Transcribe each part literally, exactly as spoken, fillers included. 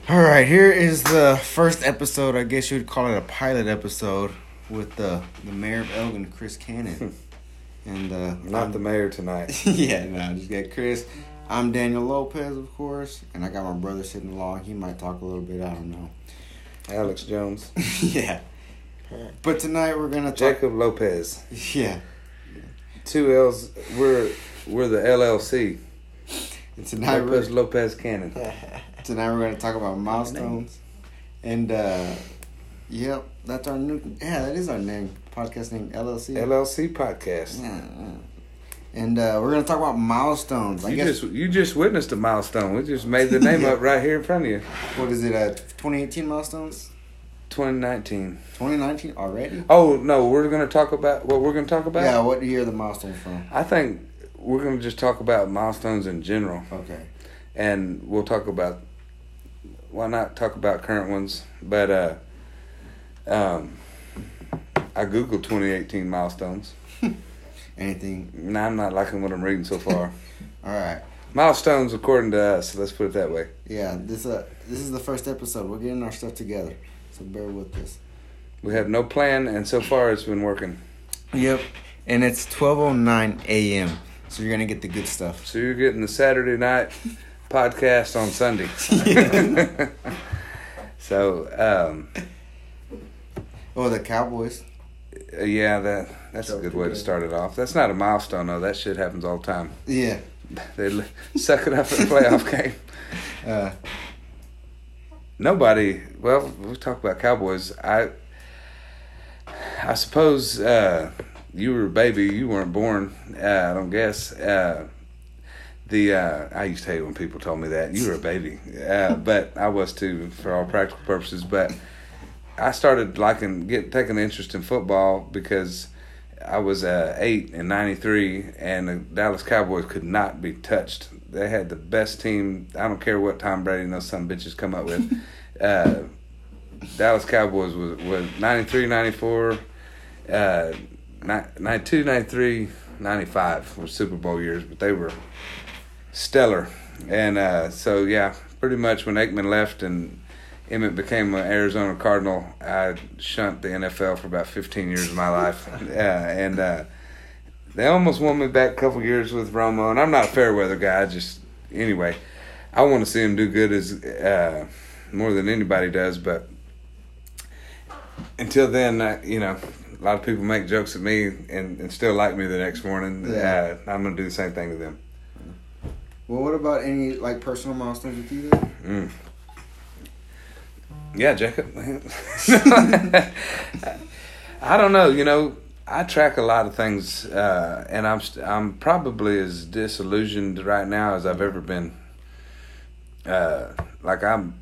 All right, here is the first episode. I guess you would call it a pilot episode with the the mayor of Elgin, Chris Cannon, and uh, not I'm, the mayor tonight. yeah, no, I just got Chris. I'm Daniel Lopez, of course, and I got my brother sitting along. He might talk a little bit. I don't know. Alex Jones. yeah, but tonight we're gonna talk. Jacob Lopez. Yeah, two L's. We're we're the L L C. And tonight Lopez we're Lopez Cannon. Tonight we're going to talk about milestones, and uh, yep, that's our new. Yeah, that is our name. Podcast name L L C. L L C podcast. Yeah, and uh, we're going to talk about milestones. I you guess just you just witnessed a milestone. We just made the name yeah. up right here in front of you. What is it? Uh, twenty eighteen milestones. twenty nineteen. twenty nineteen already? Oh no, we're going to talk about what we're going to talk about. Yeah, what year are the milestones from? I think we're going to just talk about milestones in general. Okay. And we'll talk about. Why not talk about current ones? But uh, um, I googled twenty eighteen milestones. Anything? No, I'm not liking what I'm reading so far. All right. Milestones according to us. Let's put it that way. Yeah, this uh this is the first episode. We're getting our stuff together, so bear with us. We have no plan, and so far it's been working. Yep, and it's twelve oh nine a.m., so you're going to get the good stuff. So you're getting the Saturday night podcast on Sunday. so, um, oh, the Cowboys. Yeah, that that's So a good way to good. start it off. That's not a milestone, though. That shit happens all the time. Yeah. They l- suck it up in a playoff game. Uh, Nobody. Well, we talk about Cowboys. I, I suppose uh, you were a baby. You weren't born. Uh, I don't guess. Uh, the uh, I used to hate when people told me that you were a baby, uh, but I was too for all practical purposes. But I started liking get taking an interest in football because I was uh, eight in ninety-three, and the Dallas Cowboys could not be touched. They had the best team. I don't care what Tom Brady and those some bitches come up with. uh, Dallas Cowboys was, was ninety-three, ninety-four, uh, ninety-two, ninety-three, ninety-five were Super Bowl years, but they were stellar. And uh, so, yeah, pretty much when Aikman left and Emmett became an Arizona Cardinal, I shunned the N F L for about fifteen years of my life. uh, and uh, they almost won me back a couple years with Romo. And I'm not a fair weather guy. I just, anyway, I want to see him do good as uh, more than anybody does. But until then, uh, you know, a lot of people make jokes at me and, and still like me the next morning. Yeah. Uh, I'm going to do the same thing to them. well, what about any like personal milestones with you? Then? Mm. Yeah, Jacob. I don't know. You know, I track a lot of things, uh, and I'm st- I'm probably as disillusioned right now as I've ever been. Uh, like I'm,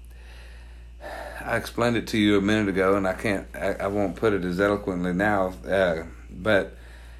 I explained it to you a minute ago, and I can't. I, I won't put it as eloquently now, uh, but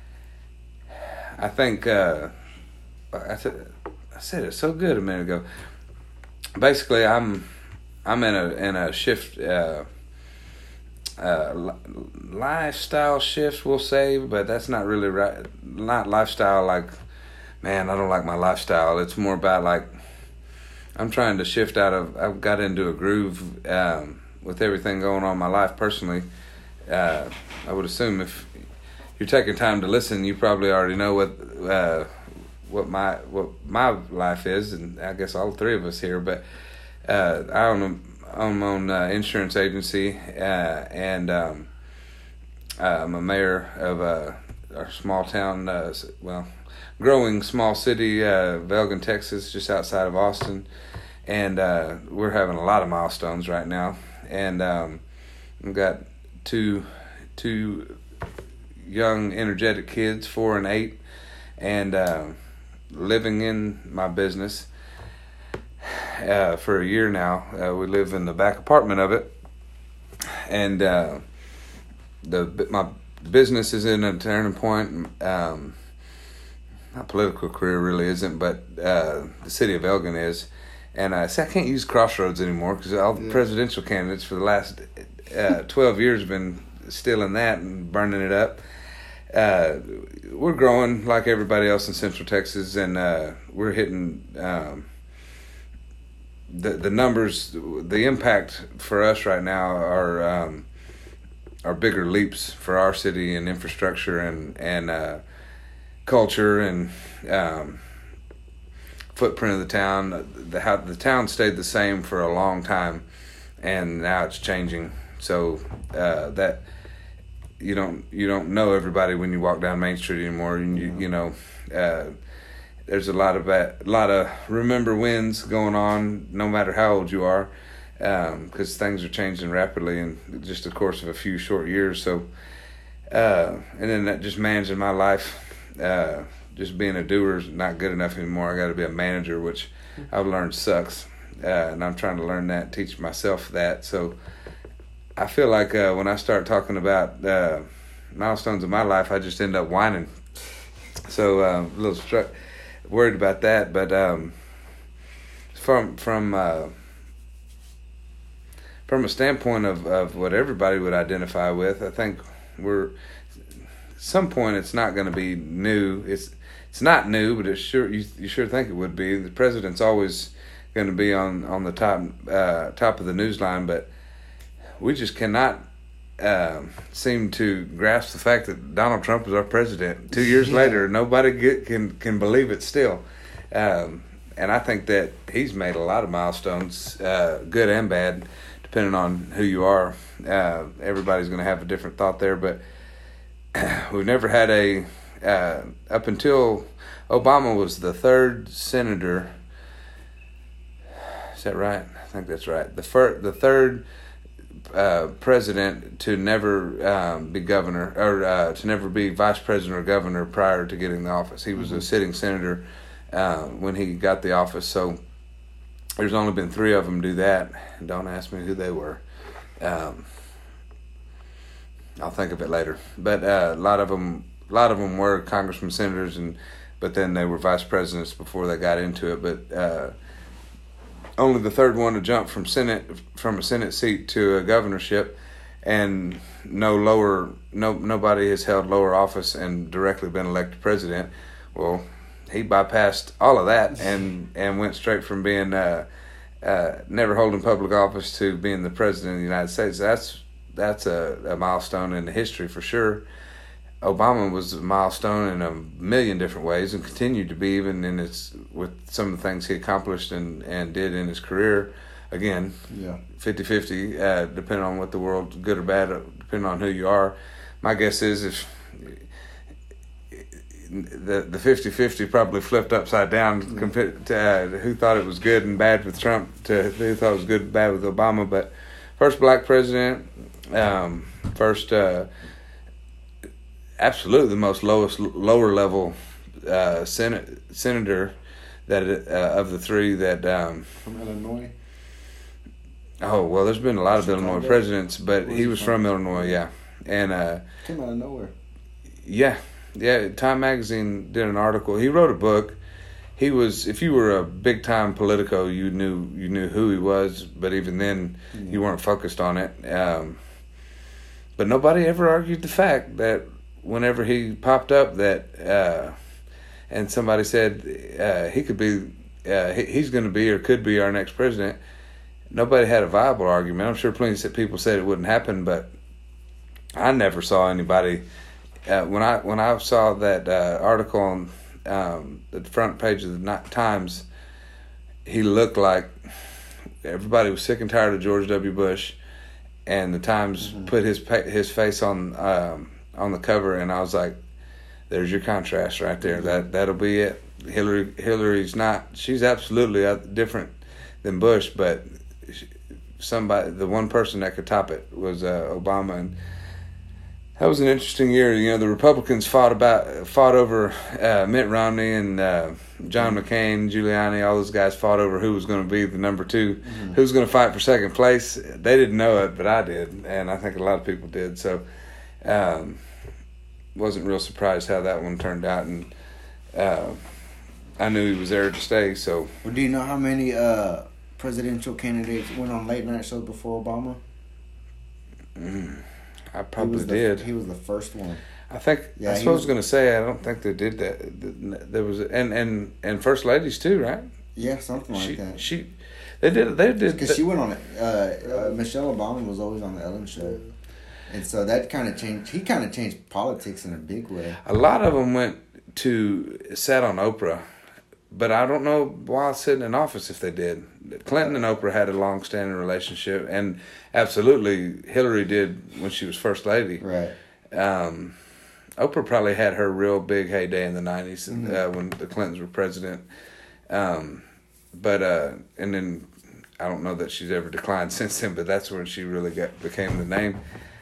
I think uh, I said I said it so good a minute ago. Basically, I'm. I'm in a in a shift, uh, uh, li- lifestyle shift, we'll say, but that's not really right. Not lifestyle like, man, I don't like my lifestyle. It's more about like, I'm trying to shift out of. I've got into a groove um, with everything going on in my life personally. Uh, I would assume if you're taking time to listen, you probably already know what uh, what my what my life is, and I guess all three of us here, but. Uh, I own a, own my own uh, insurance agency, uh, and um, uh, I'm a mayor of uh, our small town, uh, well, growing small city uh, of Elgin, Texas, just outside of Austin, and uh, we're having a lot of milestones right now, and um, we've got two two young, energetic kids, four and eight, and uh, living in my business. Uh, for a year now, uh, we live in the back apartment of it, and uh, the my business is in a turning point. Um, my political career really isn't, but uh, the city of Elgin is, and uh, see, I can't use Crossroads anymore because all the Yeah. presidential candidates for the last uh, twelve years have been stealing that and burning it up. Uh, we're growing like everybody else in Central Texas, and uh, we're hitting. Um, the the numbers, the impact for us right now are um, are bigger leaps for our city and infrastructure and and uh, culture and um, footprint of the town. The how the town stayed the same for a long time, and now it's changing. So uh, that you don't you don't know everybody when you walk down Main Street anymore. And you you know. Uh, There's a lot of a lot of remember wins going on, no matter how old you are, because um, things are changing rapidly in just the course of a few short years. So, uh, and then that just managing my life, uh, just being a doer is not good enough anymore. I got to be a manager, which I've learned sucks, uh, and I'm trying to learn that, teach myself that. So, I feel like uh, when I start talking about uh, milestones of my life, I just end up whining. So uh, a little struck. Worried about that, but um, from from uh, from a standpoint of, of what everybody would identify with, I think we're at some point it's not going to be new. It's it's not new, but it's sure you you sure think it would be. The president's always going to be on on the top uh, top of the news line, but we just cannot uh, seem to grasp the fact that Donald Trump is our president. Two years yeah. later, nobody get, can can believe it still. Um, and I think that he's made a lot of milestones, uh, good and bad, depending on who you are. Uh, everybody's going to have a different thought there, but we've never had a, uh, up until Obama was the third senator. Is that right? I think that's right. The fir- the third Uh, president to never um, be governor or uh, to never be vice president or governor prior to getting the office. He was mm-hmm. a sitting senator uh, when he got the office. So there's only been three of them do that. Don't ask me who they were. Um, I'll think of it later. But uh, a lot of them, a lot of them were congressmen, senators, and but then they were vice presidents before they got into it. But uh, only the third one to jump from Senate from a Senate seat to a governorship, and no lower no nobody has held lower office and directly been elected president. Well, he bypassed all of that and, and went straight from being uh, uh, never holding public office to being the president of the United States. That's that's a, a milestone in the history for sure. Obama was a milestone in a million different ways and continued to be, even in his with some of the things he accomplished and, and did in his career. Again, yeah, fifty-fifty, uh, depending on what the world, good or bad, depending on who you are. My guess is if the the fifty-fifty probably flipped upside down mm-hmm. compared to uh, who thought it was good and bad with Trump to who thought it was good and bad with Obama. But first black president, um, first... Uh, absolutely the most lowest lower level uh, senate senator that uh, of the three that um, from Illinois. Oh well, there's been a lot of Illinois presidents, but he was from Illinois, yeah, and uh, came out of nowhere. Yeah, yeah. Time Magazine did an article. He wrote a book. He was, if you were a big time Politico, you knew you knew who he was, but even then, yeah. you weren't focused on it. Um, but nobody ever argued the fact that whenever he popped up that uh, and somebody said uh, he could be uh, he, he's going to be or could be our next president, nobody had a viable argument. I'm sure plenty of people said it wouldn't happen, but I never saw anybody uh, when I when I saw that uh, article on um, the front page of the Times. He looked like everybody was sick and tired of George W. Bush, and the Times mm-hmm. put his his face on um, on the cover, and I was like, there's your contrast right there. That that'll be it. Hillary Hillary's not, she's absolutely different than Bush, but somebody, the one person that could top it was uh, Obama. And that was an interesting year. You know, the Republicans fought about fought over uh, Mitt Romney and uh, John McCain, Giuliani. All those guys fought over who was going to be the number two, mm-hmm. who was going to fight for second place. They didn't know it, but I did, and I think a lot of people did. So Um, wasn't real surprised how that one turned out, and uh, I knew he was there to stay. So, well, do you know how many uh, presidential candidates went on late night shows before Obama? Mm, I probably he the, did. He was the first one. I think. Yeah, that's what was, I was going to say. I don't think they did that. There was and and and first ladies too, right? Yeah, something like she, that. She, They did. They did because she went on it. Uh, uh, Michelle Obama was always on the Ellen Show, and so that kind of changed. He kind of changed politics in a big way. A lot of them went to sat on Oprah, but I don't know while sitting in office if they did. Clinton and Oprah had a long-standing relationship, and absolutely Hillary did when she was first lady. Right. Um, Oprah probably had her real big heyday in the nineties Mm-hmm. uh, when the Clintons were president. Um, but uh, and then I don't know that she's ever declined since then. But that's when she really got became the name.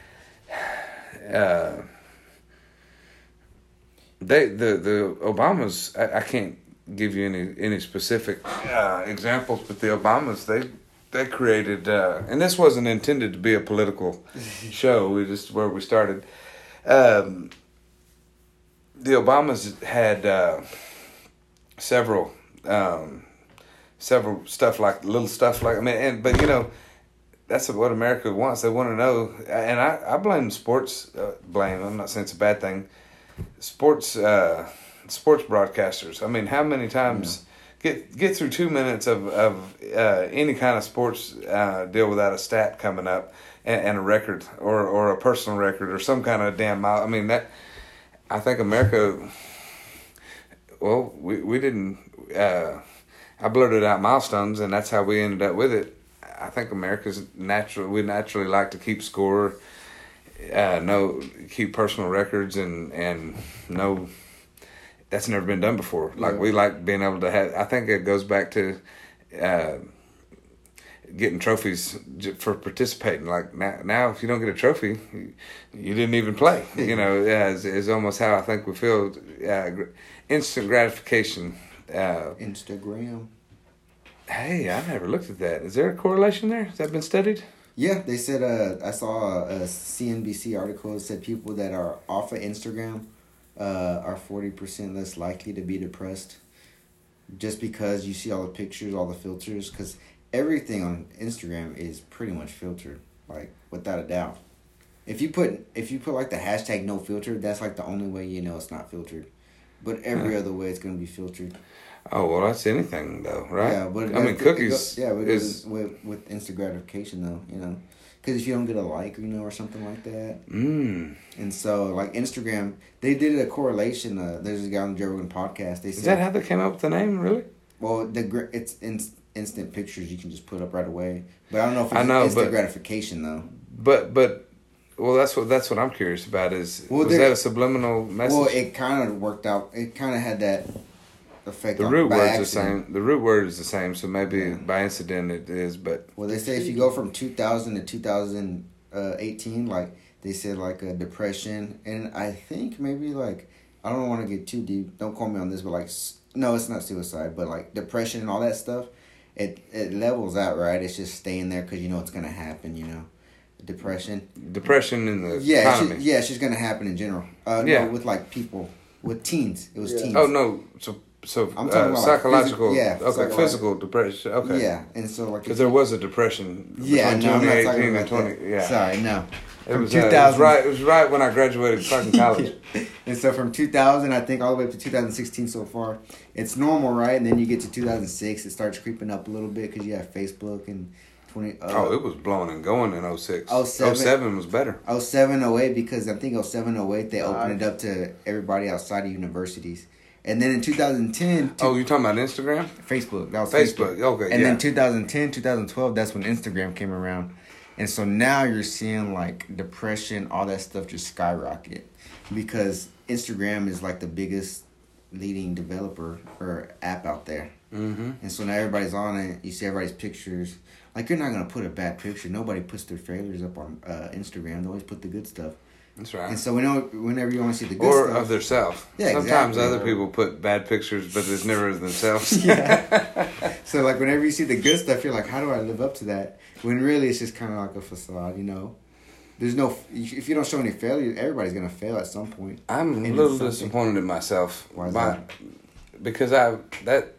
Uh, they the the Obamas. I, I can't give you any any specific uh, examples, but the Obamas they. They created, uh, and this wasn't intended to be a political show. We just where we started. Um, the Obamas had uh, several, um, several stuff like little stuff like I mean, and but you know, that's what America wants. They want to know, and I, I blame sports. Uh, blame. I'm not saying it's a bad thing. Sports, uh, sports broadcasters. I mean, how many times? Yeah. Get get through two minutes of of uh, any kind of sports uh, deal without a stat coming up and, and a record or, or a personal record or some kind of damn mile. I mean that. I think America. Well, we we didn't. Uh, I blurted out milestones, and that's how we ended up with it. I think America's natural. We naturally like to keep score, uh, no keep personal records, and and no. That's never been done before. Like, yeah. We like being able to have... I think it goes back to uh, getting trophies for participating. Like, now, now, if you don't get a trophy, you didn't even play. You know, yeah, is, is almost how I think we feel. Uh, instant gratification. Uh, Instagram. Hey, I never looked at that. Is there a correlation there? Has that been studied? Yeah, they said... Uh, I saw a, a C N B C article that said people that are off of Instagram... Uh, are forty percent less likely to be depressed just because you see all the pictures, all the filters, because everything on Instagram is pretty much filtered, like, without a doubt. If you put, if you put like, the hashtag no filter, that's, like, the only way you know it's not filtered. But every other way it's going to be filtered. Oh, well, that's anything, though, right? Yeah, but... I mean, cookies... Go, yeah, but is... with, with instant gratification, though, you know. Because if you don't get a like, you know, or something like that. Mm. And so, like, Instagram, they did a correlation. Uh, there's a guy on the Joe Rogan podcast. They said, Is that how they came up with the name, really? Well, the it's in, instant pictures you can just put up right away. But I don't know if it's I know, instant but, gratification, though. But, but, well, that's what that's what I'm curious about is, well, was that a subliminal message? Well, it kind of worked out. It kind of had that effect the on, root by word's accident. the same. The root word is the same, so maybe Yeah. by incident it is, but... Well, they say if you go from two thousand to two thousand eighteen, like, they said, like, a depression, and I think maybe, like, I don't want to get too deep, don't quote me on this, but, like, no, it's not suicide, but, like, depression and all that stuff, it it levels out, right? It's just staying there because you know it's going to happen, you know, depression. Depression in the yeah, economy. It's just, yeah, it's just going to happen in general. Uh, yeah. No, with, like, people, with teens. It was Yeah. teens. Oh, no, so... So I'm talking uh, about, like, psychological, physical- yeah, okay, psychological. physical depression, okay. Yeah, and so, like... Because there was a depression Yeah, between no, I'm not twenty talking eighteen about and twenty. that. Yeah, Sorry, no. it From was, uh, it was two thousand right. It was right when I graduated fucking college. And so from two thousand, I think, all the way up to two thousand sixteen so far, it's normal, right? And then you get to two thousand six, it starts creeping up a little bit because you have Facebook and twenty. Uh, Oh, it was blowing and going in oh six. oh seven oh seven was better. oh seven, oh eight, because I think oh seven, oh eight, they opened Uh, it up to everybody outside of universities. And then in two thousand ten, two, Oh, you talking about Instagram? Facebook. That was Facebook, okay, And yeah. then two thousand ten, two thousand twelve, that's when Instagram came around. And so now you're seeing, like, depression, all that stuff just skyrocket. Because Instagram is, like, the biggest leading developer or app out there. Mm-hmm. And so now everybody's on it. You see everybody's pictures. Like, you're not going to put a bad picture. Nobody puts their failures up on uh, Instagram. They always put the good stuff. That's right. And so we know whenever you want to see the good Or stuff. of themselves. Yeah, Sometimes exactly. other people put bad pictures, but it's never of themselves. Yeah. So, like, whenever you see the good stuff, you're like, how do I live up to that? When really it's just kind of like a facade, you know? There's no... If you don't show any failure, everybody's going to fail at some point. I'm a And little something. disappointed in myself. Why is My- that? Because I... that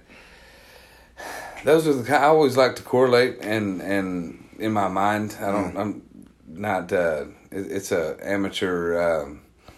Those are the kind... I always like to correlate, and, and in my mind, I don't... Mm. I'm not... Uh, it, it's a amateur... Um,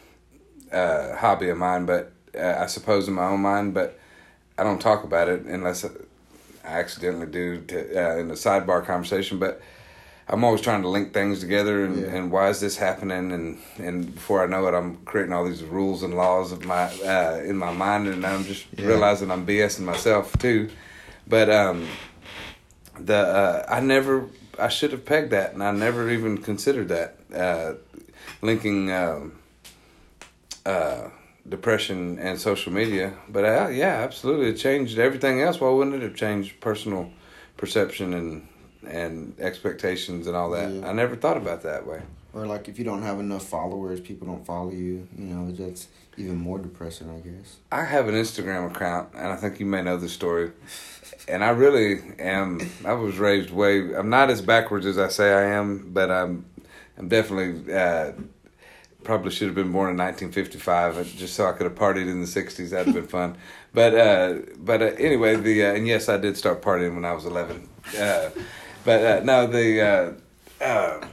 uh, hobby of mine, but uh, I suppose in my own mind, but I don't talk about it unless I, I accidentally do to, uh, in the sidebar conversation, but I'm always trying to link things together and, yeah. and why is this happening, and, and before I know it, I'm creating all these rules and laws of my uh, in my mind, and I'm just yeah. realizing I'm BSing myself too. But um, the uh, I never I should have pegged that, and I never even considered that uh, linking um, uh, depression and social media. But uh, yeah, absolutely, it changed everything else. Why wouldn't it have changed personal perception and and expectations and all that? Yeah. I never thought about that way. Or like if you don't have enough followers, people don't follow you, you know, that's even more depressing, I guess. I have an Instagram account, and I think you may know the story. And I really am, I was raised way, I'm not as backwards as I say I am, but I'm I'm definitely, uh, probably should have been born in nineteen fifty-five, just so I could have partied in the sixties. That'd have been fun. But uh, but uh, anyway, the uh, and yes, I did start partying when I was eleven. Uh, but uh, no, the uh, uh,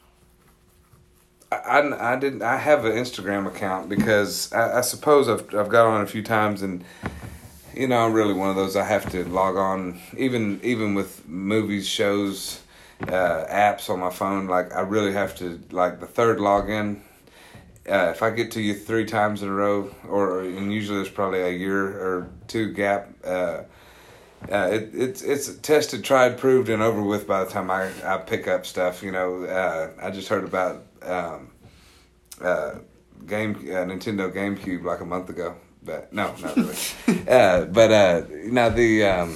I I didn't. I have an Instagram account because I, I suppose I've I've got on a few times, and you know, I'm really one of those. I have to log on, even even with movies, shows, uh, apps on my phone. Like I really have to, like the third login. Uh, if I get to you three times in a row, or and usually there's probably a year or two gap. Uh, uh, it, it's it's tested, tried, proved, and over with by the time I, I pick up stuff. You know, uh, I just heard about um, uh, game uh, Nintendo GameCube like a month ago, but no, not really. uh, but uh, now the. Um,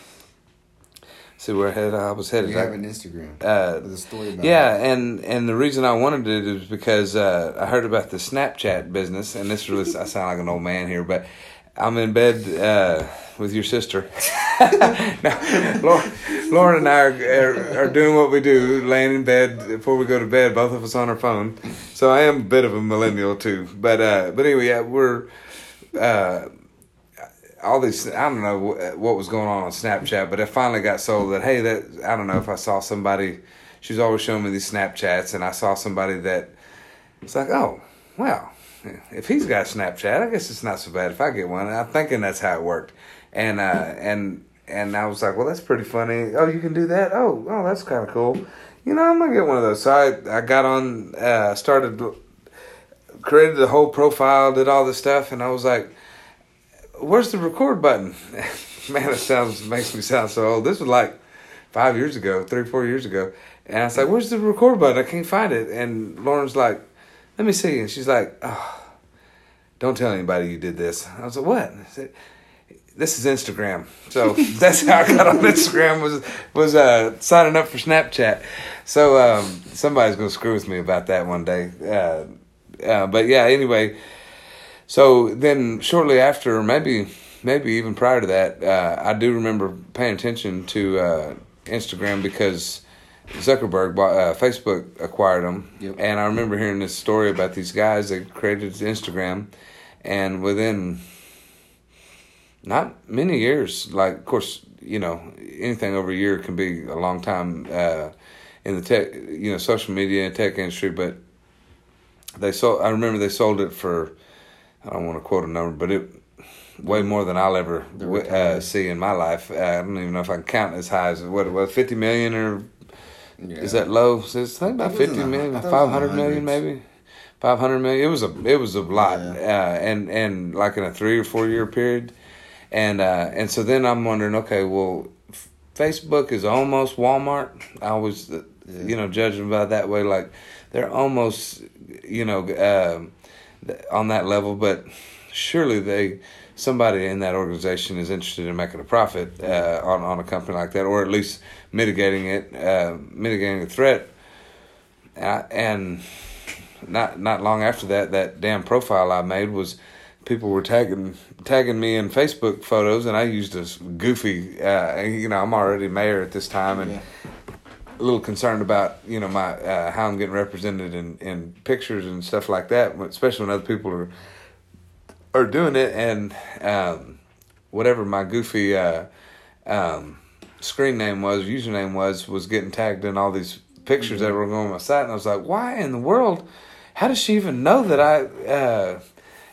See where I, had, I was headed. You have an Instagram. Uh, with a story about yeah, it. and and the reason I wanted it is because uh, I heard about the Snapchat business, and this really I sound like an old man here, but I'm in bed uh, with your sister. Now, Lauren, Lauren and I are, are are doing what we do, laying in bed before we go to bed. Both of us on our phone, so I am a bit of a millennial too. But uh, but anyway, yeah, we're. Uh, all these, I don't know what was going on on Snapchat, but it finally got sold that, hey, that I don't know if I saw somebody, she's always showing me these Snapchats, and I saw somebody that, it's like, oh, well, if he's got Snapchat, I guess it's not so bad if I get one. And I'm thinking that's how it worked. And, uh, and, and I was like, well, that's pretty funny. Oh, you can do that? Oh, oh, that's kind of cool. You know, I'm going to get one of those. So I, I got on, uh, started, created the whole profile, did all this stuff, and I was like, where's the record button? Man, it sounds makes me sound so old. This was like five years ago, three, four years ago. And I was like, where's the record button? I can't find it. And Lauren's like, let me see. And she's like, oh, don't tell anybody you did this. I was like, what? I said, this is Instagram. So that's how I got on Instagram, was was uh, signing up for Snapchat. So um, somebody's going to screw with me about that one day. Uh, uh, but yeah, anyway. So then shortly after, or maybe maybe even prior to that, uh, I do remember paying attention to uh, Instagram because Zuckerberg, bought, uh, Facebook acquired them. Yep. And I remember hearing this story about these guys that created Instagram, and within not many years, like, of course, you know, anything over a year can be a long time uh, in the tech, you know, social media and tech industry, but they sold, I remember they sold it for, I don't want to quote a number, but it way more than I'll ever uh, see in my life. Uh, I don't even know if I can count as high as what it was, fifty million, or yeah. Is that low? So it's like about fifty million, five hundred million maybe, five hundred million. It was a it was a lot, yeah. uh, and and like in a three or four year period, and uh, and so then I'm wondering, okay, well, f- Facebook is almost Walmart. I always uh, yeah. you know judge them about that way, like they're almost you know. Uh, on that level, but surely they somebody in that organization is interested in making a profit uh, on on a company like that, or at least mitigating it, uh, mitigating the threat. Uh, and not not long after that, that damn profile I made was people were tagging tagging me in Facebook photos, and I used this goofy. Uh, you know, I'm already mayor at this time, and. Yeah. A little concerned about you know my uh, how I'm getting represented in, in pictures and stuff like that, especially when other people are are doing it, and um, whatever my goofy uh, um, screen name was, username was, was getting tagged in all these pictures mm-hmm. that were going on my site, and I was like, why in the world? How does she even know that I? Uh,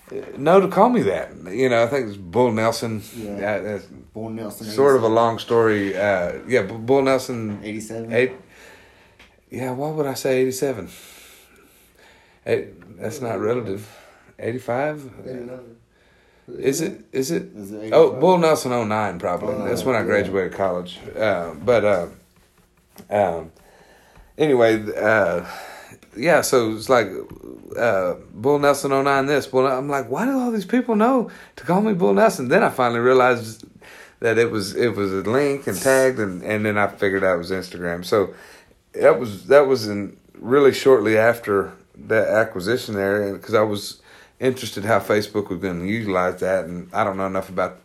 No, to call me that. You know, I think it's Bull Nelson. Yeah. Uh, Bull Nelson. Sort of a long story. Uh, yeah, Bull Nelson. eighty-seven. Eight. Yeah, why would I say eighty-seven? Eight, that's not relative. eighty-five? Is it? Is it? Is it Oh, Bull Nelson oh nine probably. Oh, nine, That's when I yeah. graduated college. Uh, but uh, um, anyway, uh, yeah. So it's like uh, Bull Nelson oh nine. This. Bull. I'm like, why do all these people know to call me Bull Nelson? Then I finally realized that it was it was a link and tagged, and, and then I figured out it was Instagram. So that was that was in really shortly after that acquisition there, because I was interested how Facebook was going to utilize that, and I don't know enough about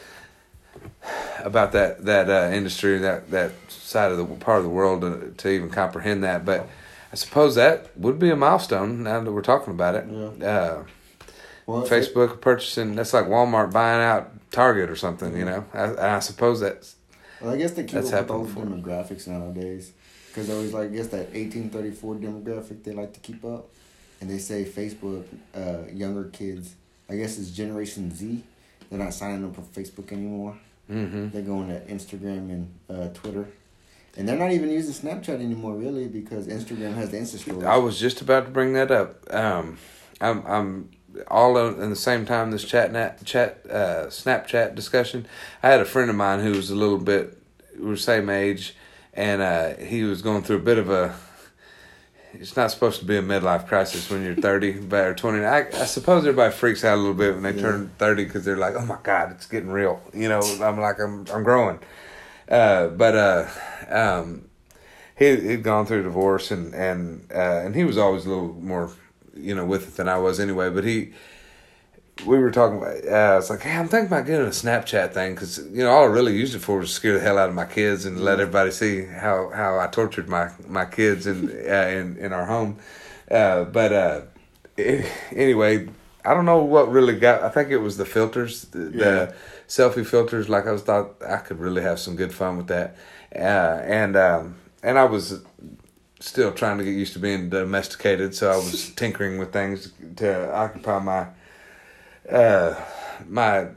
about that that uh, industry, that that side of the part of the world to, to even comprehend that. But I suppose that would be a milestone now that we're talking about it. Yeah. Uh, Well, Facebook it, purchasing, that's like Walmart buying out Target or something, you know. I, I suppose that's. Well, I guess they keep That's up with all happened the before. demographics nowadays. Because there was, like, I guess that eighteen thirty-four demographic they like to keep up. And they say Facebook, uh, younger kids, I guess it's Generation Z, they're not signing up for Facebook anymore. Mm-hmm. They're going to Instagram and uh, Twitter. And they're not even using Snapchat anymore, really, because Instagram has the Insta stories. I was just about to bring that up. Um, I'm I'm all in, in the same time this chat nat, chat uh, Snapchat discussion. I had a friend of mine who was a little bit, we were the same age, and uh, he was going through a bit of a. It's not supposed to be a midlife crisis when you're thirty, but or twenty. I, I suppose everybody freaks out a little bit when they Yeah. turn thirty because they're like, "Oh my God, it's getting real." You know, I'm like, I'm I'm growing. Uh, but uh, um, he he'd gone through divorce, and and uh, and he was always a little more, you know, with it than I was anyway. But he, we were talking about. Uh, it's like, hey, I'm thinking about getting a Snapchat thing because you know all I really used it for was to scare the hell out of my kids and let everybody see how, how I tortured my, my kids in uh, in in our home. Uh, but uh, it, anyway, I don't know what really got. I think it was the filters, the, Yeah. the selfie filters. Like I was thought I could really have some good fun with that, uh, and um, and I was still trying to get used to being domesticated, so I was tinkering with things to occupy my. Uh, my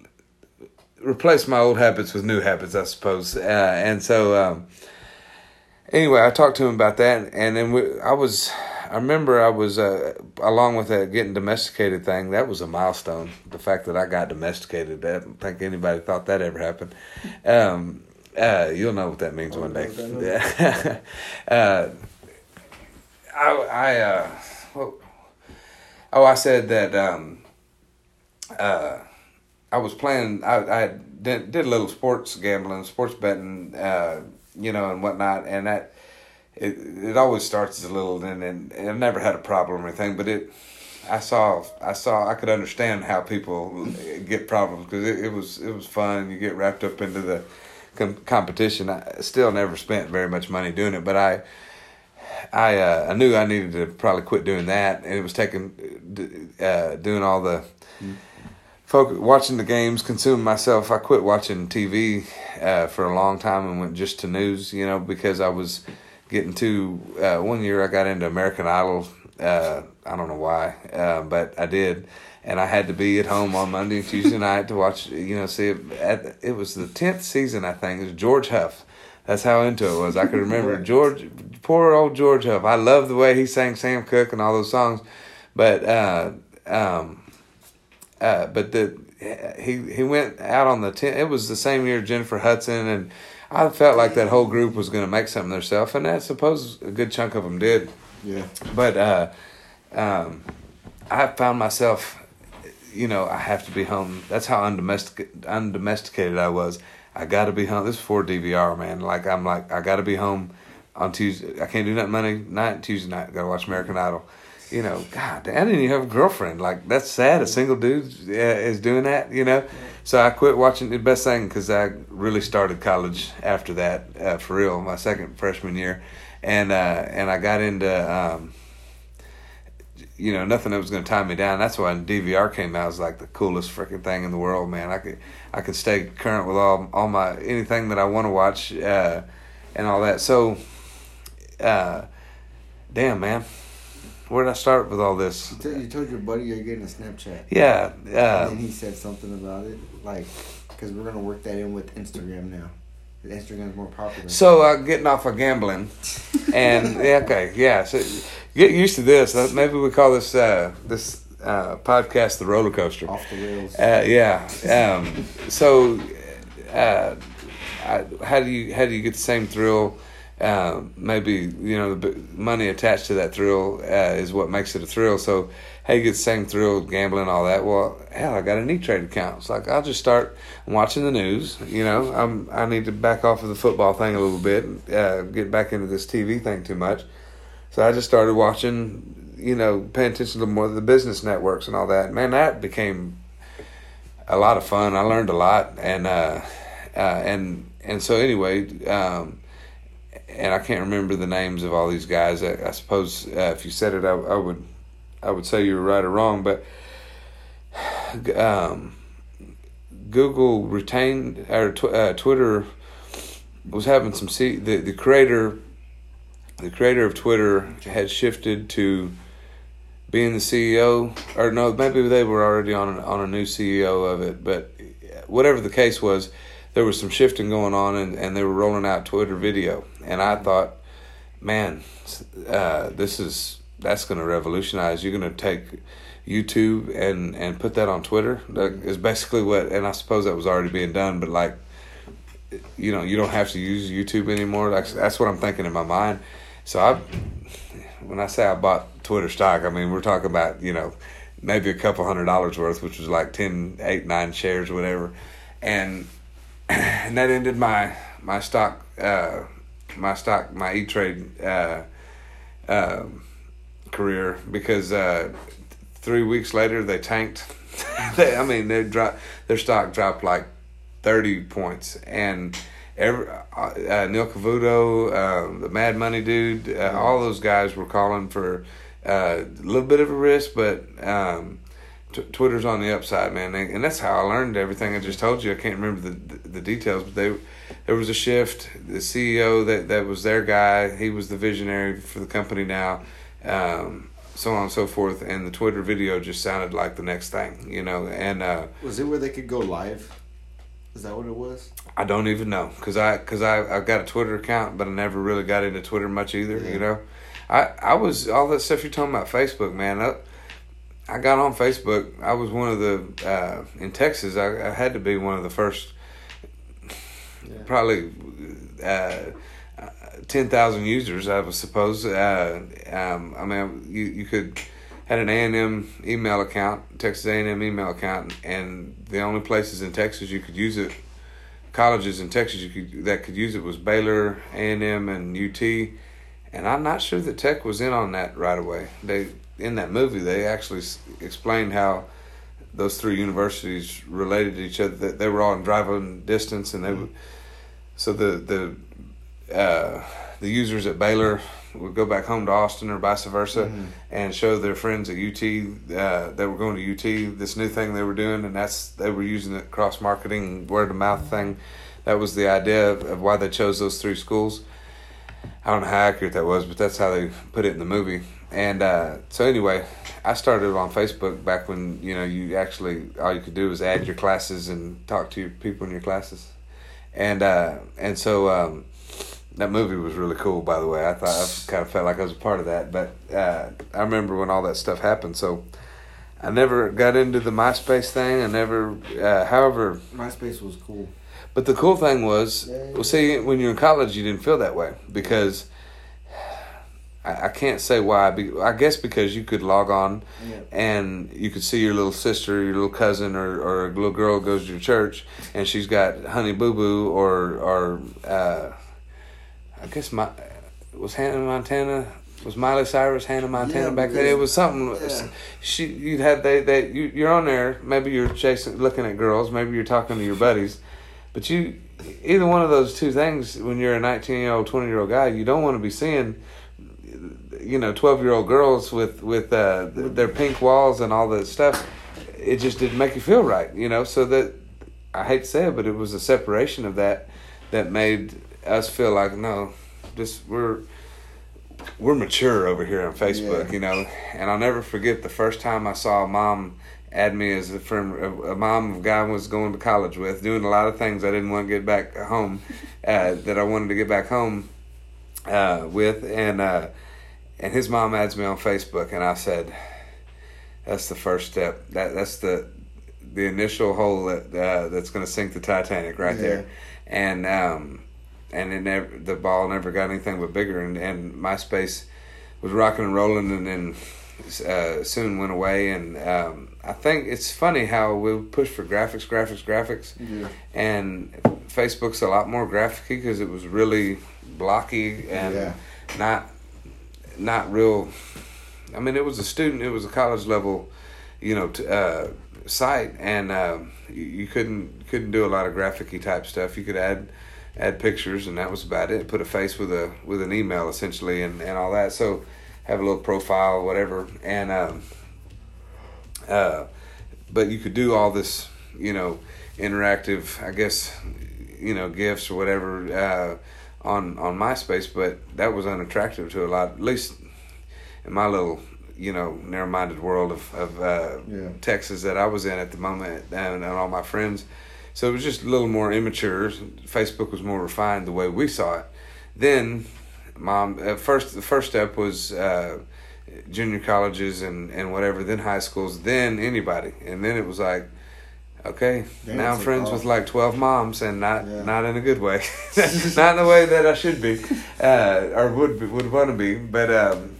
replace my old habits with new habits, I suppose. Uh, and so, um, anyway, I talked to him about that, and then we, I was, I remember I was, uh, along with that getting domesticated thing, that was a milestone. The fact that I got domesticated, I don't think anybody thought that ever happened. Um, uh, you'll know what that means one day. Yeah. uh, I, I, uh, well, oh, I said that, um, Uh, I was playing. I I did, did a little sports gambling, sports betting, uh, you know, and whatnot. And that it it always starts as a little, and and I've never had a problem or anything. But it, I saw, I saw, I could understand how people get problems because it, it was it was fun. You get wrapped up into the com- competition. I still never spent very much money doing it, but I. I uh, I knew I needed to probably quit doing that, and it was taking, uh, doing all the. Mm. Focus, watching the games, consuming myself. I quit watching T V uh, for a long time and went just to news, you know, because I was getting too. Uh, one year I got into American Idol. Uh, I don't know why, uh, but I did, and I had to be at home on Monday and Tuesday night to watch. You know, see it. At, it was the tenth season, I think. It was George Huff. That's how into it was. I could remember George, poor old George Huff. I loved the way he sang Sam Cooke and all those songs, but. Uh, um, Uh, but the he he went out on the ten. It was the same year Jennifer Hudson, and I felt like that whole group was going to make something of themselves, and I suppose a good chunk of them did. Yeah. But uh, um, I found myself, you know, I have to be home. That's how undomestic undomesticated I was. I got to be home. This is before D V R, man. Like I'm like I got to be home on Tuesday. I can't do nothing Monday night, Tuesday night. Got to watch American Idol. You know, God, I didn't even have a girlfriend. Like, that's sad. A single dude uh, is doing that, you know? So I quit watching. The best thing, because I really started college after that, uh, for real, my second freshman year. And uh, and I got into, um, you know, nothing that was going to tie me down. That's why when D V R came out, it was like the coolest freaking thing in the world, man. I could I could stay current with all, all my, anything that I want to watch uh, and all that. So, uh, damn, man. where did I start with all this? You, t- you told your buddy you're getting a Snapchat. Yeah. Uh, and then he said something about it, like, because we're gonna work that in with Instagram now. Instagram's more popular. So uh, getting off of gambling, and yeah, okay, yeah. So get used to this. Uh, maybe we call this uh, this uh, podcast the roller coaster. Off the rails. Uh, yeah. Um, so, uh, I, how do you how do you get the same thrill? Uh, maybe you know the money attached to that thrill uh, is what makes it a thrill. So, how you get the same thrill gambling all that? Well, hell, I got an E-Trade account. It's like I'll just start watching the news. You know, I'm I need to back off of the football thing a little bit, uh, get back into this T V thing too much. So I just started watching, you know, paying attention to more of the business networks and all that. Man, that became a lot of fun. I learned a lot, and uh, uh, and and so anyway. Um, And I can't remember the names of all these guys. I, I suppose uh, if you said it, I, I would, I would say you were right or wrong. But um, Google retained or tw- uh, Twitter was having some. See, the the creator, the creator of Twitter had shifted to being the C E O, or no, maybe they were already on a, on a new C E O of it. But whatever the case was, there was some shifting going on, and, and they were rolling out Twitter video. And I thought, man, uh, this is that's going to revolutionize. You're going to take YouTube and, and put that on Twitter. That is basically what, and I suppose that was already being done, but like, you know, you don't have to use YouTube anymore. That's, that's what I'm thinking in my mind. So I, when I say I bought Twitter stock, I mean, we're talking about, you know, maybe a couple hundred dollars worth, which was like ten, eight, nine shares or whatever. And, and that ended my, my stock, uh, my stock, my E-Trade uh, uh, career, because uh, three weeks later they tanked. they, I mean, they dropped, their stock dropped like thirty points, and every uh, Neil Cavuto, uh, the Mad Money dude, uh, mm-hmm. all those guys were calling for uh, a little bit of a risk, but um, t- Twitter's on the upside, man, and that's how I learned everything I just told you. I can't remember the the, the details, but they. There was a shift. The C E O that, that was their guy, he was the visionary for the company now, um, so on and so forth. And the Twitter video just sounded like the next thing, you know. And uh, was it where they could go live? Is that what it was? I don't even know, cause I cause I I've got a Twitter account, but I never really got into Twitter much either. Yeah. You know, I I was all that stuff you're talking about Facebook, man. I, I got on Facebook. I was one of the uh, in Texas. I, I had to be one of the first. Yeah. Probably uh, ten thousand users, I would suppose. Uh, um, I mean, you you could had an A and M email account, Texas A and M email account, and the only places in Texas you could use it, colleges in Texas you could that could use it was Baylor, A and M, and U T. And I'm not sure that Tech was in on that right away. They in that movie they actually explained how those three universities related to each other. That they were all in driving distance, and they would. So the the uh, the users at Baylor would go back home to Austin or vice versa, mm-hmm. and show their friends at U T uh, that were going to U T this new thing they were doing, and that's they were using it cross marketing, word of mouth thing. That was the idea of, of why they chose those three schools. I don't know how accurate that was, but that's how they put it in the movie. And uh, so anyway, I started on Facebook back when you know you actually all you could do was add your classes and talk to your people in your classes. And uh, and so um, that movie was really cool, by the way. I thought I kind of felt like I was a part of that. But uh, I remember when all that stuff happened. So I never got into the MySpace thing. I never, uh, however. MySpace was cool. But the cool thing was, well, see, when you're in college, you didn't feel that way because I, I can't say why. I guess because you could log on yeah. and you could see your little sister, your little cousin, or, or a little girl goes to your church and she's got Honey Boo Boo or or uh, I guess my was Hannah Montana. Was Miley Cyrus Hannah Montana yeah, back then? It was something. Yeah. She you had they they you you're on there. Maybe you're chasing, looking at girls. Maybe you're talking to your buddies. But you, either one of those two things, when you're a nineteen-year-old, twenty-year-old guy, you don't want to be seeing, you know, twelve-year-old girls with with uh, their pink walls and all that stuff. It just didn't make you feel right, you know. So that I hate to say it, but it was a separation of that that made us feel like no, this we're we're mature over here on Facebook, Yeah. you know, and I'll never forget the first time I saw a mom add me as a friend, a, a mom of a guy I was going to college with, doing a lot of things I didn't want to get back home, uh, that I wanted to get back home uh, with, and uh, and his mom adds me on Facebook, and I said, that's the first step. That that's the the initial hole that uh, that's going to sink the Titanic right Yeah. there, and um, and it never the ball never got anything but bigger, and, and MySpace was rocking and rolling, and then uh, soon went away, and um, I think it's funny how we push for graphics, graphics, graphics, Yeah. and Facebook's a lot more graphic-y because it was really blocky and Yeah. not not real. I mean, it was a student, it was a college level, you know, t- uh, site, and uh, you, you couldn't couldn't do a lot of graphic-y type stuff. You could add add pictures, and that was about it. Put a face with a with an email essentially, and, and all that. So have a little profile, whatever, and um, uh, but you could do all this, you know, interactive, I guess, you know, gifs or whatever uh, on on MySpace, but that was unattractive to a lot, at least in my little, you know, narrow-minded world of, of uh, Yeah. Texas that I was in at the moment, and, and all my friends. So it was just a little more immature. Facebook was more refined the way we saw it. Then, mom, at first the first step was uh, junior colleges and, and whatever, then high schools, then anybody. And then it was like, okay, Then now I'm it's friends off. with like twelve moms, and not Yeah. not in a good way. Not in the way that I should be, uh, or would be, would want to be. But um,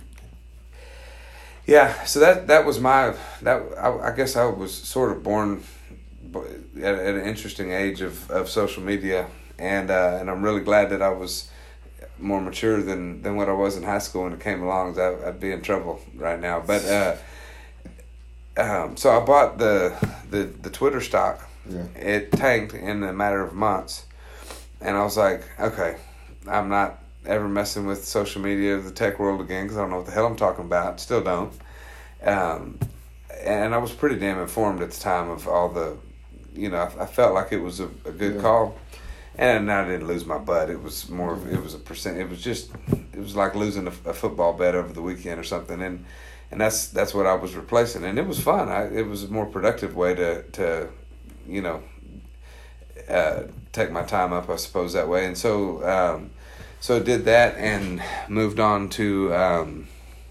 yeah, so that that was my that I, I guess I was sort of born at, at an interesting age of, of social media, and uh, and I'm really glad that I was more mature than, than what I was in high school when it came along. 'Cause I, I'd be in trouble right now. But uh, um, so I bought the the the Twitter stock. Yeah. It tanked in a matter of months, and I was like, okay, I'm not ever messing with social media, the tech world again, because I don't know what the hell I'm talking about. Still don't. Um, and I was pretty damn informed at the time of all the, you know, I, I felt like it was a, a good Yeah. call. And I didn't lose my butt. It was more, of, it was a percent, it was just, it was like losing a, a football bet over the weekend or something. And and that's that's what I was replacing. And it was fun. I, it was a more productive way to, to you know, uh, take my time up, I suppose, that way. And so, um, so did that and moved on to, um,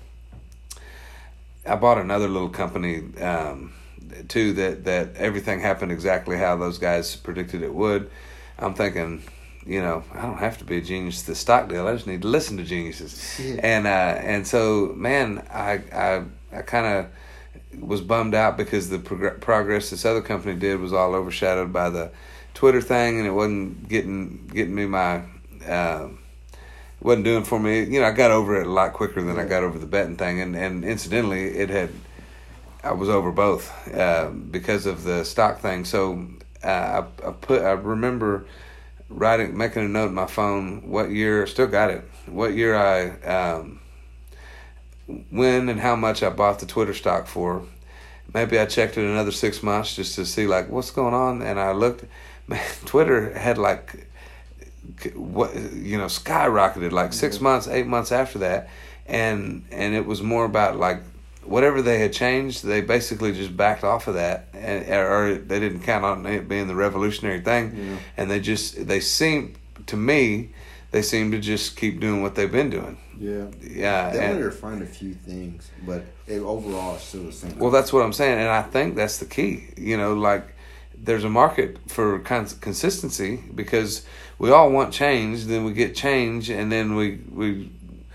I bought another little company, um, too, that, that everything happened exactly how those guys predicted it would. I'm thinking, you know, I don't have to be a genius to the stock deal. I just need to listen to geniuses. Yeah. And uh, and so, man, I I, I kind of was bummed out because the prog- progress this other company did was all overshadowed by the Twitter thing, and it wasn't getting getting me my, uh, wasn't doing for me. You know, I got over it a lot quicker than I got over the betting thing, and, and incidentally, it had, I was over both uh, because of the stock thing. So uh, I, I put, I remember writing, making a note in my phone what year, still got it, what year I, um, when and how much I bought the Twitter stock for. Maybe I checked it another six months just to see like what's going on, and I looked. Man, Twitter had like, what you know, skyrocketed like six Mm-hmm. months, eight months after that, and and it was more about like whatever they had changed. They basically just backed off of that, and or they didn't count on it being the revolutionary thing, Yeah. and they just they seem to me they seem to just keep doing what they've been doing. Yeah. Yeah, They and- wanted to find a few things, but it, overall it's still the same. Well, that's what I'm saying, and I think that's the key. You know, like there's a market for cons- consistency because we all want change. Then we get change, and then we we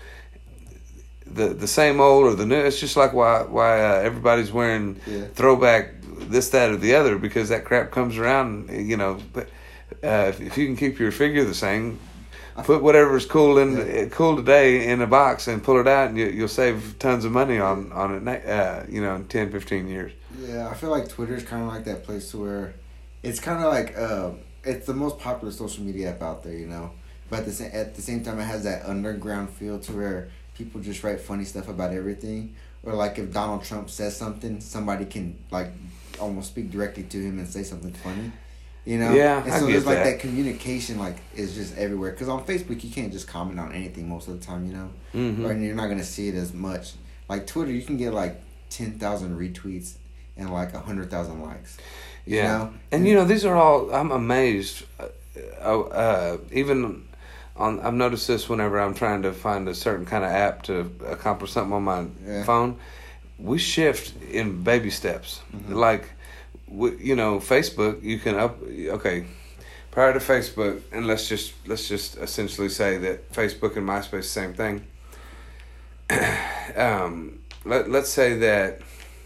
the the same old or the new. It's just like why why uh, everybody's wearing Yeah. throwback this, that, or the other because that crap comes around. You know, but uh, if, if you can keep your figure the same. Put whatever's cool in Yeah. cool today in a box and pull it out, and you, you'll save tons of money on on it. ne- Uh, you know, in ten, fifteen years. Yeah, I feel like Twitter's kind of like that place to where it's kind of like uh, it's the most popular social media app out there, you know. But at the same at the same time, it has that underground feel to where people just write funny stuff about everything. Or like if Donald Trump says something, somebody can like almost speak directly to him and say something funny. You know, yeah, and I so get there's like that. that communication like is just everywhere. Because on Facebook you can't just comment on anything most of the time, you know, Mm-hmm. or you're not gonna see it as much. Like Twitter, you can get like ten thousand retweets and like a hundred thousand likes. You Yeah, know? and, and you know these are all. I'm amazed. Uh, uh, even on, I've noticed this whenever I'm trying to find a certain kind of app to accomplish something on my Yeah. phone. We shift in baby steps. Mm-hmm. Like, we, you know, Facebook. You can up. Okay, prior to Facebook, and let's just let's just essentially say that Facebook and MySpace the same thing. um, let let's say that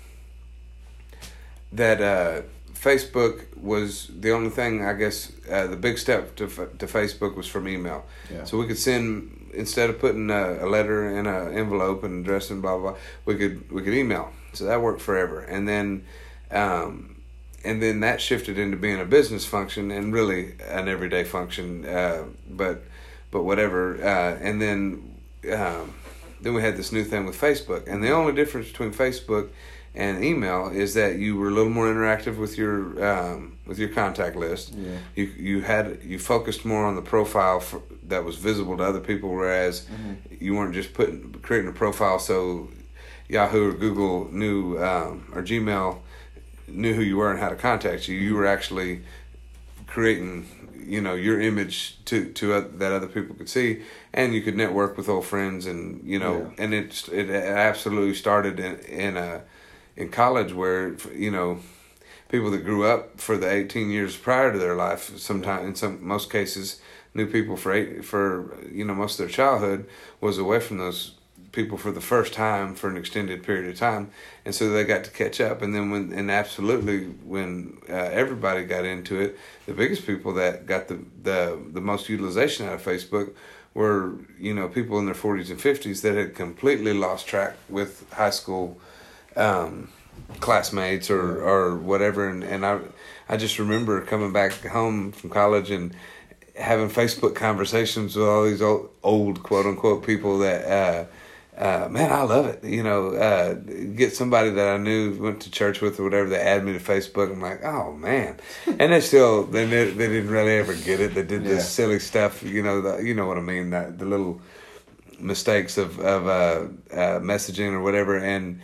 that uh, Facebook was the only thing. I guess uh, the big step to to Facebook was from email. Yeah. So we could send, instead of putting a, a letter in an envelope and address and blah, blah blah, we could we could email. So that worked forever, and then. Um, And then that shifted into being a business function and really an everyday function, uh, but but whatever. Uh, and then um, then we had this new thing with Facebook, and the only difference between Facebook and email is that you were a little more interactive with your um, with your contact list. Yeah. You you had you focused more on the profile for, that was visible to other people, whereas Mm-hmm. you weren't just putting creating a profile so Yahoo or Google knew um, or Gmail knew who you were and how to contact you. You were actually creating, you know, your image to to uh, that other people could see, and you could network with old friends, and you know, Yeah. and it it absolutely started in in a in college where, you know, people that grew up for the eighteen years prior to their life, sometimes in some most cases, knew people for eight for you know most of their childhood, was away from those people for the first time for an extended period of time, and so they got to catch up. And then when and absolutely when uh, everybody got into it, the biggest people that got the, the the most utilization out of Facebook were, you know, people in their forties and fifties that had completely lost track with high school um, classmates or or whatever. And and I I just remember coming back home from college and having Facebook conversations with all these old, old quote unquote people that. Uh, Uh, man, I love it. You know, uh, get somebody that I knew, went to church with or whatever, they add me to Facebook. I'm like, oh man, and they still they they didn't really ever get it. They did this Yeah. silly stuff. You know, the, you know what I mean. The, the little mistakes of of uh, uh, messaging or whatever. And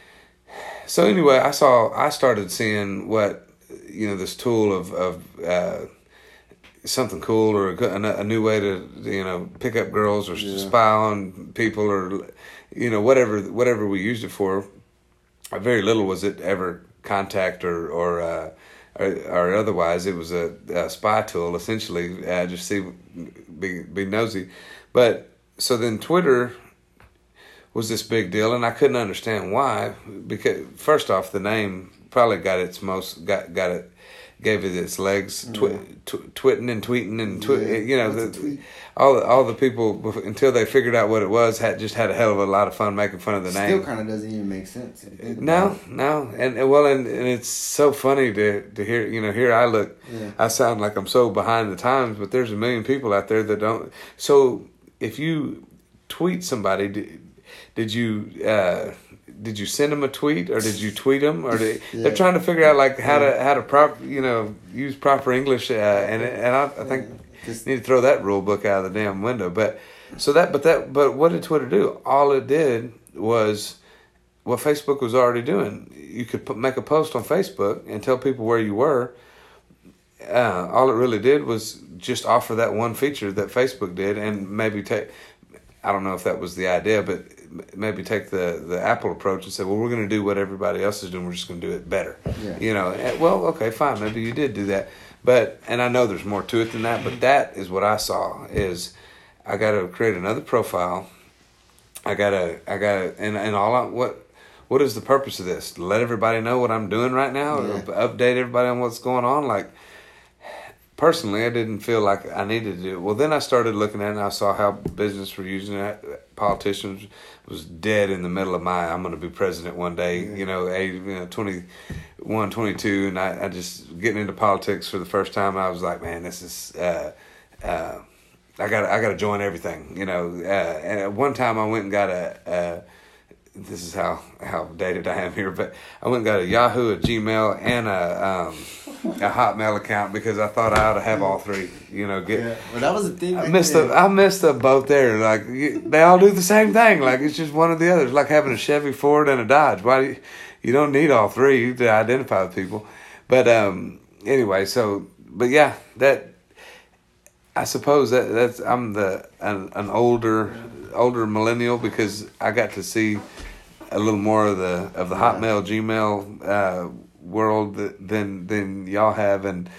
so anyway, I saw I started seeing what, you know, this tool of of. Uh, something cool or a, a new way to, you know, pick up girls or Yeah. spy on people or, you know, whatever whatever we used it for. Very little was it ever contact or or uh, or, or otherwise. It was a, a spy tool essentially. Uh, just see, be be nosy. But so then Twitter was this big deal, and I couldn't understand why. Because first off, the name probably got its most got got it. Gave it its legs, twi- Yeah. tw- twitting and tweeting and twi- Yeah. you know, What's the, a tweet? all the, all the people until they figured out what it was had just had a hell of a lot of fun making fun of the Still name. kind of doesn't even make sense. if you think No, about it. no, and and well, and, and it's so funny to to hear. You know, here I look, Yeah. I sound like I'm so behind the times, but there's a million people out there that don't. So if you tweet somebody, did, did you? Uh, Did you send them a tweet, or did you tweet them, or did, Yeah. they're trying to figure out like how to how to prop you know use proper English, uh, and and I, I think Just- you need to throw that rule book out of the damn window. But so that but that but what did Twitter do? All it did was what Facebook was already doing. You could put, make a post on Facebook and tell people where you were. Uh, all it really did was just offer that one feature that Facebook did, and maybe take. I don't know if that was the idea, but maybe take the, the Apple approach and say, well, we're going to do what everybody else is doing. We're just going to do it better. Yeah. You know, and, well, okay, fine. Maybe you did do that. But, and I know there's more to it than that, but that is what I saw is I got to create another profile. I got to, I got to, and, and all I, what, what is the purpose of this? To let everybody know what I'm doing right now? Yeah. Or update everybody on what's going on? Like, personally, I didn't feel like I needed to do it. Well, then I started looking at it, and I saw how business were using it. Politicians was dead in the middle of my, I'm going to be president one day, Yeah. you know, age, you know, twenty-one, twenty-two, and I, I just, getting into politics for the first time, I was like, man, this is, uh, uh, I got I got to join everything, you know. Uh, and at one time I went and got a, a this is how, how dated I am here, but I went and got a Yahoo, a Gmail, and a um, a Hotmail account because I thought I ought to have all three. You know, get. Yeah. Well, that was the thing. I missed the I missed the boat there. Like you, they all do the same thing. Like it's just one or the other. It's like having a Chevy, Ford, and a Dodge. Why do you, you don't need all three to identify with people? But um, anyway, so but yeah, that I suppose that that's I'm the an, an older older millennial because I got to see a little more of the of the yeah. Hotmail, Gmail uh, world than than y'all have, and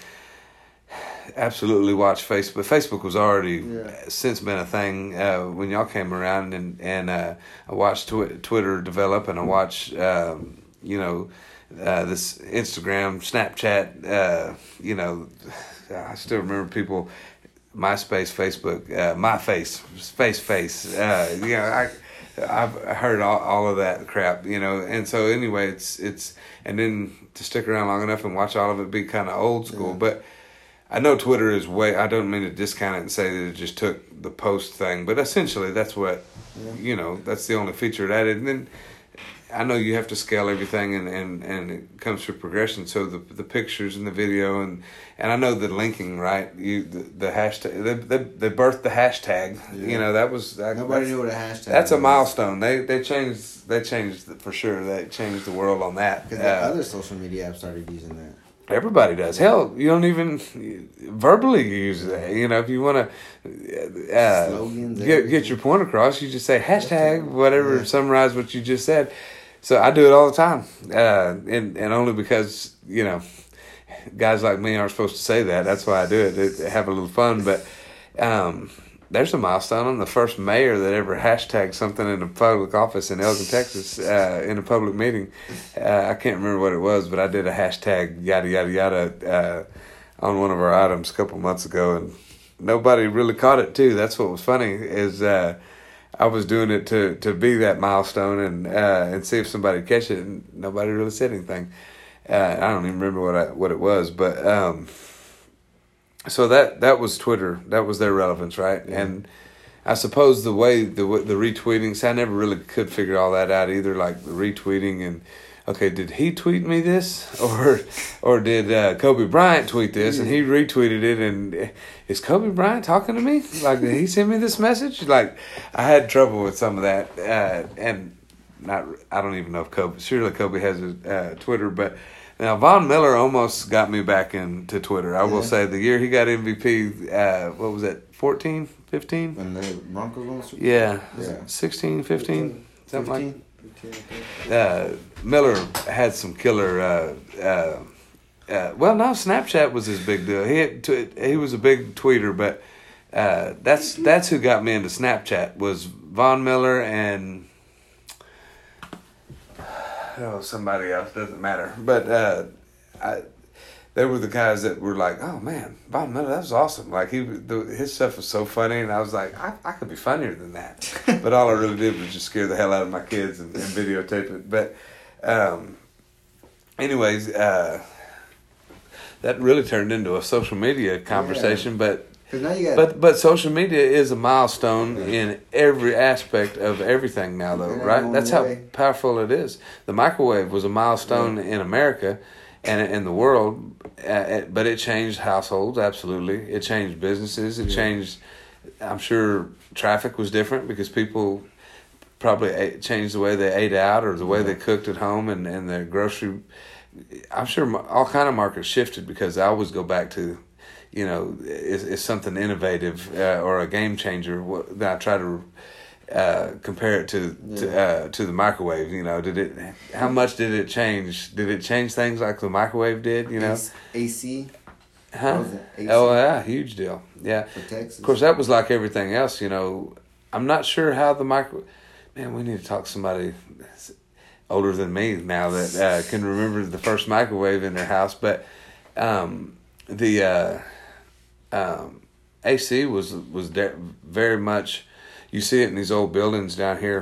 absolutely watch Facebook. Facebook was already yeah. since been a thing uh, when y'all came around, and and uh, I watched tw- Twitter develop, and I watched um, you know uh, this Instagram, Snapchat. Uh, you know, I still remember people. MySpace, Facebook, uh, My Face, Face Face. Uh, you know, I, I've heard all, all of that crap. You know, and so anyway, it's it's and then to stick around long enough and watch all of it be kind of old school. Yeah. But I know Twitter is way. I don't mean to discount it and say that it just took the post thing, but essentially that's what yeah. you know. That's the only feature it added, and then. I know you have to scale everything, and, and, and it comes through progression. So the the pictures and the video, and, and I know the linking, right? You the, the hashtag they, they they birthed the hashtag. Yeah. You know that was that, nobody knew what a hashtag. That's was. a milestone. They they changed they changed for sure. They changed the world on that. Because uh, other social media apps started using that. Everybody does. Hell, you don't even verbally use that. You know, if you want to uh, Slogans, get get your point across, you just say hashtag whatever yeah. summarize what you just said. So I do it all the time, uh, and and only because you know, guys like me aren't supposed to say that. That's why I do it. To have a little fun. But um, there's a milestone. I'm the first mayor that ever hashtagged something in a public office in Elgin, Texas, uh, in a public meeting. Uh, I can't remember what it was, but I did a hashtag yada yada yada uh, on one of our items a couple months ago, and nobody really caught it too. That's what was funny is. Uh, I was doing it to, to be that milestone and uh, and see if somebody would catch it, and nobody really said anything. Uh, I don't even remember what I, what it was, but um, so that that was Twitter. That was their relevance, right? Yeah. And I suppose the way the the retweeting, so I never really could figure all that out either. Like the retweeting and okay, did he tweet me this or or did uh, Kobe Bryant tweet this and he retweeted it? And is Kobe Bryant talking to me? Like, did he send me this message? Like, I had trouble with some of that, uh, and not. I don't even know if Kobe. Surely Kobe has a uh, Twitter, but now Von Miller almost got me back into Twitter. I yeah. will say the year he got M V P. Uh, what was it? fourteen, fifteen When the Broncos won Super Bowl? Yeah, yeah. sixteen, fifteen something fifteen like. Uh, Miller had some killer. Uh, uh, uh, well, no, Snapchat was his big deal. He had t- he was a big tweeter, but uh, that's that's who got me into Snapchat was Von Miller and oh somebody else, doesn't matter. But uh, I, they were the guys that were like, oh man, Von Miller, that was awesome. Like he the, his stuff was so funny, and I was like, I, I could be funnier than that. But all I really did was just scare the hell out of my kids and, and videotape it. But um, anyways. Uh, That really turned into a social media conversation, yeah. but now you got but but social media is a milestone yeah. in every aspect of everything now, though, yeah, right? That's how way. powerful it is. The microwave was a milestone yeah. in America and in the world, uh, but it changed households, absolutely. It changed businesses. It yeah. changed, I'm sure traffic was different because people probably ate, changed the way they ate out or the way yeah. they cooked at home and, and their grocery. I'm sure all kind of markets shifted because I always go back to, you know, is is something innovative uh, or a game changer. Then I try to uh, compare it to yeah. to, uh, to the microwave. You know, did it? How much did it change? Did it change things like the microwave did? You know, A C. Huh? A C? Oh yeah, huge deal. Yeah. For Texas. Of course, that was like everything else. You know, I'm not sure how the micro. Man, we need to talk to somebody older than me now that uh, can remember the first microwave in their house, but um, the uh, um, A C was was de- very much. You see it in these old buildings down here.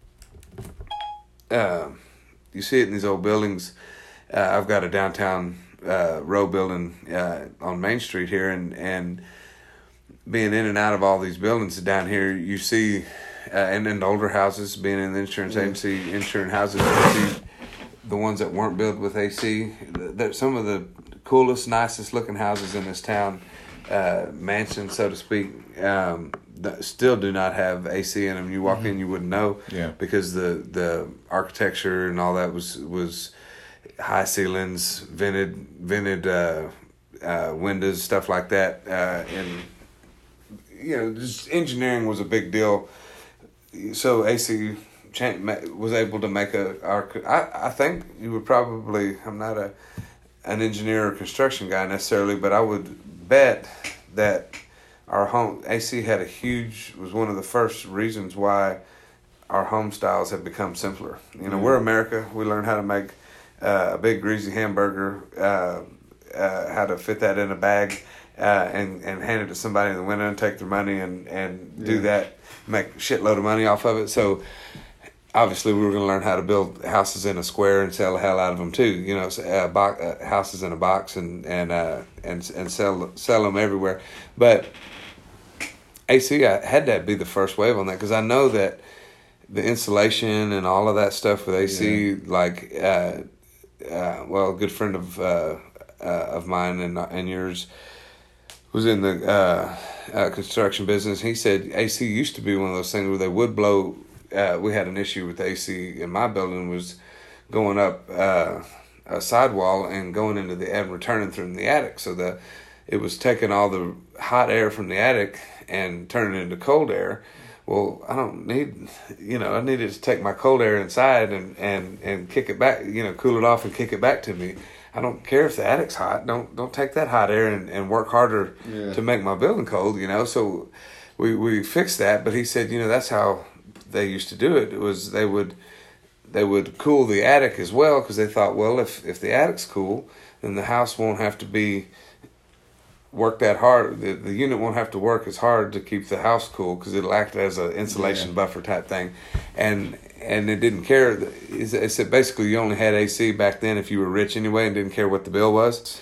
Uh, you see it in these old buildings. Uh, I've got a downtown uh, row building uh, on Main Street here, and and being in and out of all these buildings down here, you see uh, and in older houses, being in the insurance yeah. agency, insurance houses, you see the ones that weren't built with A C. That some of the coolest, nicest looking houses in this town, uh, mansions, so to speak, um, that still do not have A C in them. You walk mm-hmm. in, you wouldn't know, yeah, because the the architecture and all that was was high ceilings, vented vented uh, uh, windows, stuff like that, uh, and you know, just engineering was a big deal. So A C was able to make a our. I, I think you would probably. I'm not a an engineer or construction guy necessarily, but I would bet that our home A C had a huge was one of the first reasons why our home styles have become simpler. You know, mm-hmm. we're America. We learned how to make uh, a big greasy hamburger, uh, uh, how to fit that in a bag, uh, and and hand it to somebody in the window and take their money and and yeah. do that, make a shitload of money off of it. So obviously, we were going to learn how to build houses in a square and sell the hell out of them too. You know, uh, box, uh, houses in a box and and uh, and and sell sell them everywhere. But A C, I had that be the first wave on that, because I know that the insulation and all of that stuff with A C, yeah. like, uh, uh, well, a good friend of uh, uh, of mine and and yours was in the uh, uh, construction business. He said A C used to be one of those things where they would blow. Uh, we had an issue with A C in my building, was going up uh, a sidewall and going into the and returning through the attic. So the it was taking all the hot air from the attic and turning it into cold air. Well, I don't need, you know, I needed to take my cold air inside and, and, and kick it back, you know, cool it off and kick it back to me. I don't care if the attic's hot. Don't don't take that hot air and, and work harder yeah. to make my building cold, you know. So we, we fixed that. But he said, you know, that's how they used to do it. It was they would they would cool the attic as well, because they thought, well, if, if the attic's cool, then the house won't have to be work that hard. The, the unit won't have to work as hard to keep the house cool, because it'll act as an insulation yeah. buffer type thing. And and it didn't care. It said basically you only had A C back then if you were rich anyway and didn't care what the bill was.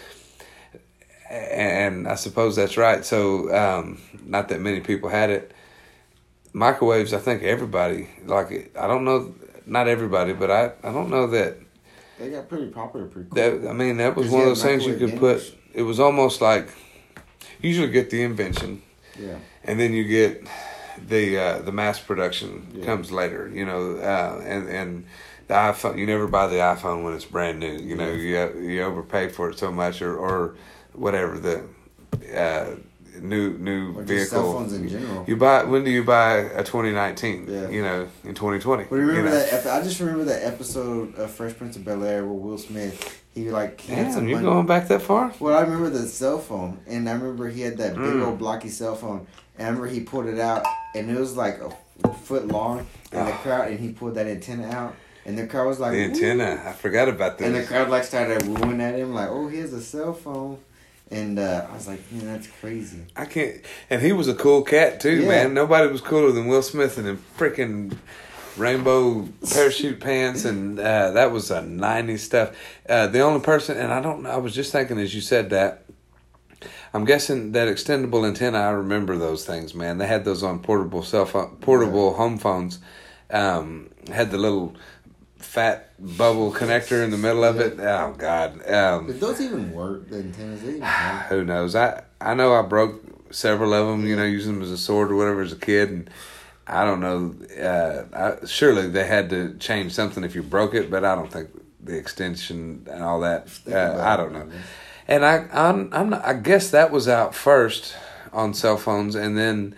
And I suppose that's right. So um, not that many people had it. Microwaves, I think everybody, like it. I don't know, not everybody, but I, I don't know that. They got pretty popular pretty quick. That, I mean, that was one of those things you could put, it was almost like, you usually get the invention, yeah, and then you get the uh, the mass production yeah. comes later, you know, uh, and, and the iPhone, you never buy the iPhone when it's brand new, you know, yeah. you you overpay for it so much, or, or whatever, the uh, new new or vehicle. Cell phones in general. You buy when do you buy a twenty nineteen? Yeah. You know, in twenty twenty. Well, remember you know? that? I just remember that episode of Fresh Prince of Bel Air where Will Smith he like he Damn, you going back that far? Well, I remember the cell phone, and I remember he had that big mm. old blocky cell phone, and I remember he pulled it out, and it was like a foot long, and oh. the crowd, and he pulled that antenna out. And the crowd was like, the antenna. Ooh. I forgot about this. And the crowd like started wooing at him, like, oh, he has a cell phone. And uh, I was like, man, that's crazy. I can't. And he was a cool cat too, yeah. man. Nobody was cooler than Will Smith in them freaking rainbow parachute pants, and uh, that was a nineties stuff. Uh, the only person, and I don't know, I was just thinking as you said that, I'm guessing that extendable antenna, I remember those things, man. They had those on portable cell phone, portable yeah. home phones. Um, had the little fat bubble connector in the middle of it. Oh God! Um, Did those even work? The antennas? They even work? Who knows? I I know I broke several of them. You know, using them as a sword or whatever as a kid, and I don't know. Uh, I, surely they had to change something if you broke it, but I don't think the extension and all that. Uh, I don't know. And I I'm, I'm not, I guess that was out first on cell phones, and then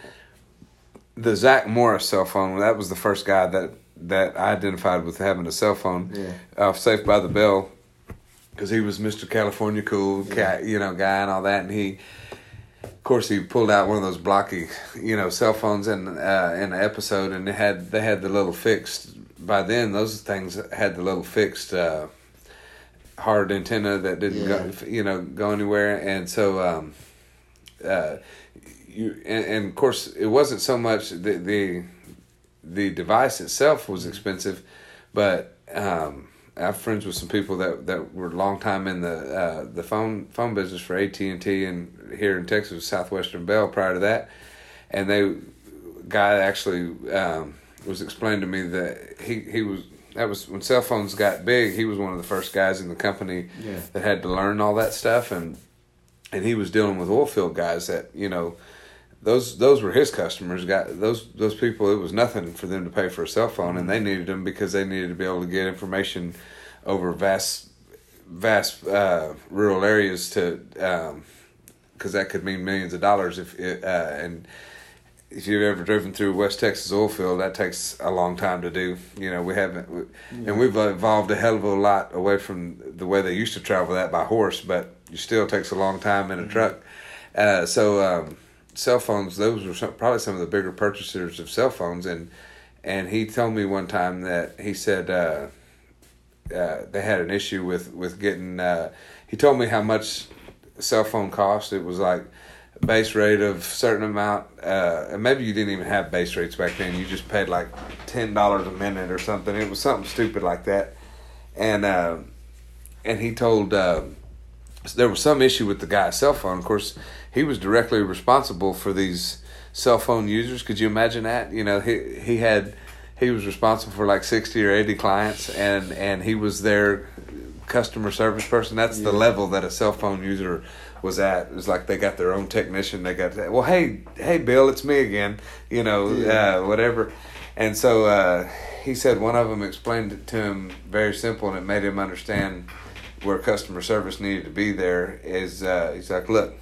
the Zach Morris cell phone. That was the first guy that. that I identified with having a cell phone yeah. off Saved by the Bell, because he was Mister California cool yeah. cat, you know, guy and all that. And he, of course, he pulled out one of those blocky, you know, cell phones in uh, in the episode, and they had they had the little fixed. By then, those things had the little fixed uh, hard antenna that didn't yeah. go, you know, go anywhere. And so, um, uh, you and, and of course, it wasn't so much the the. The device itself was expensive, but um, I have friends with some people that, that were long time in the uh, the phone phone business for A T and T, and here in Texas, Southwestern Bell prior to that, and they guy actually um, was explained to me that he, he was that was when cell phones got big. He was one of the first guys in the company Yeah. that had to learn all that stuff, and and he was dealing with oil field guys that, you know, those those were his customers. Got those those people. It was nothing for them to pay for a cell phone, and they needed them because they needed to be able to get information over vast vast uh, rural areas to, because um, that could mean millions of dollars if it, uh, and. If you've ever driven through West Texas oil field, that takes a long time to do. You know, we haven't, we, yeah. and we've evolved a hell of a lot away from the way they used to travel that by horse, but it still takes a long time in a mm-hmm. truck. Uh, so um, cell phones, those were some, probably some of the bigger purchasers of cell phones, and and he told me one time that he said uh, uh, they had an issue with with getting. Uh, he told me how much a cell phone cost. It was like base rate of certain amount, uh, and maybe you didn't even have base rates back then. You just paid like ten dollars a minute or something. It was something stupid like that, and uh, and he told uh, there was some issue with the guy's cell phone. Of course, he was directly responsible for these cell phone users. Could you imagine that? You know, he he had he was responsible for like sixty or eighty clients, and and he was their customer service person. That's yeah. the level that a cell phone user was at. It was like they got their own technician. They got that. Well, hey, hey, Bill, it's me again. You know, yeah. uh, whatever. And so uh, he said one of them explained it to him very simple, and it made him understand where customer service needed to be. There is uh, he's like, look,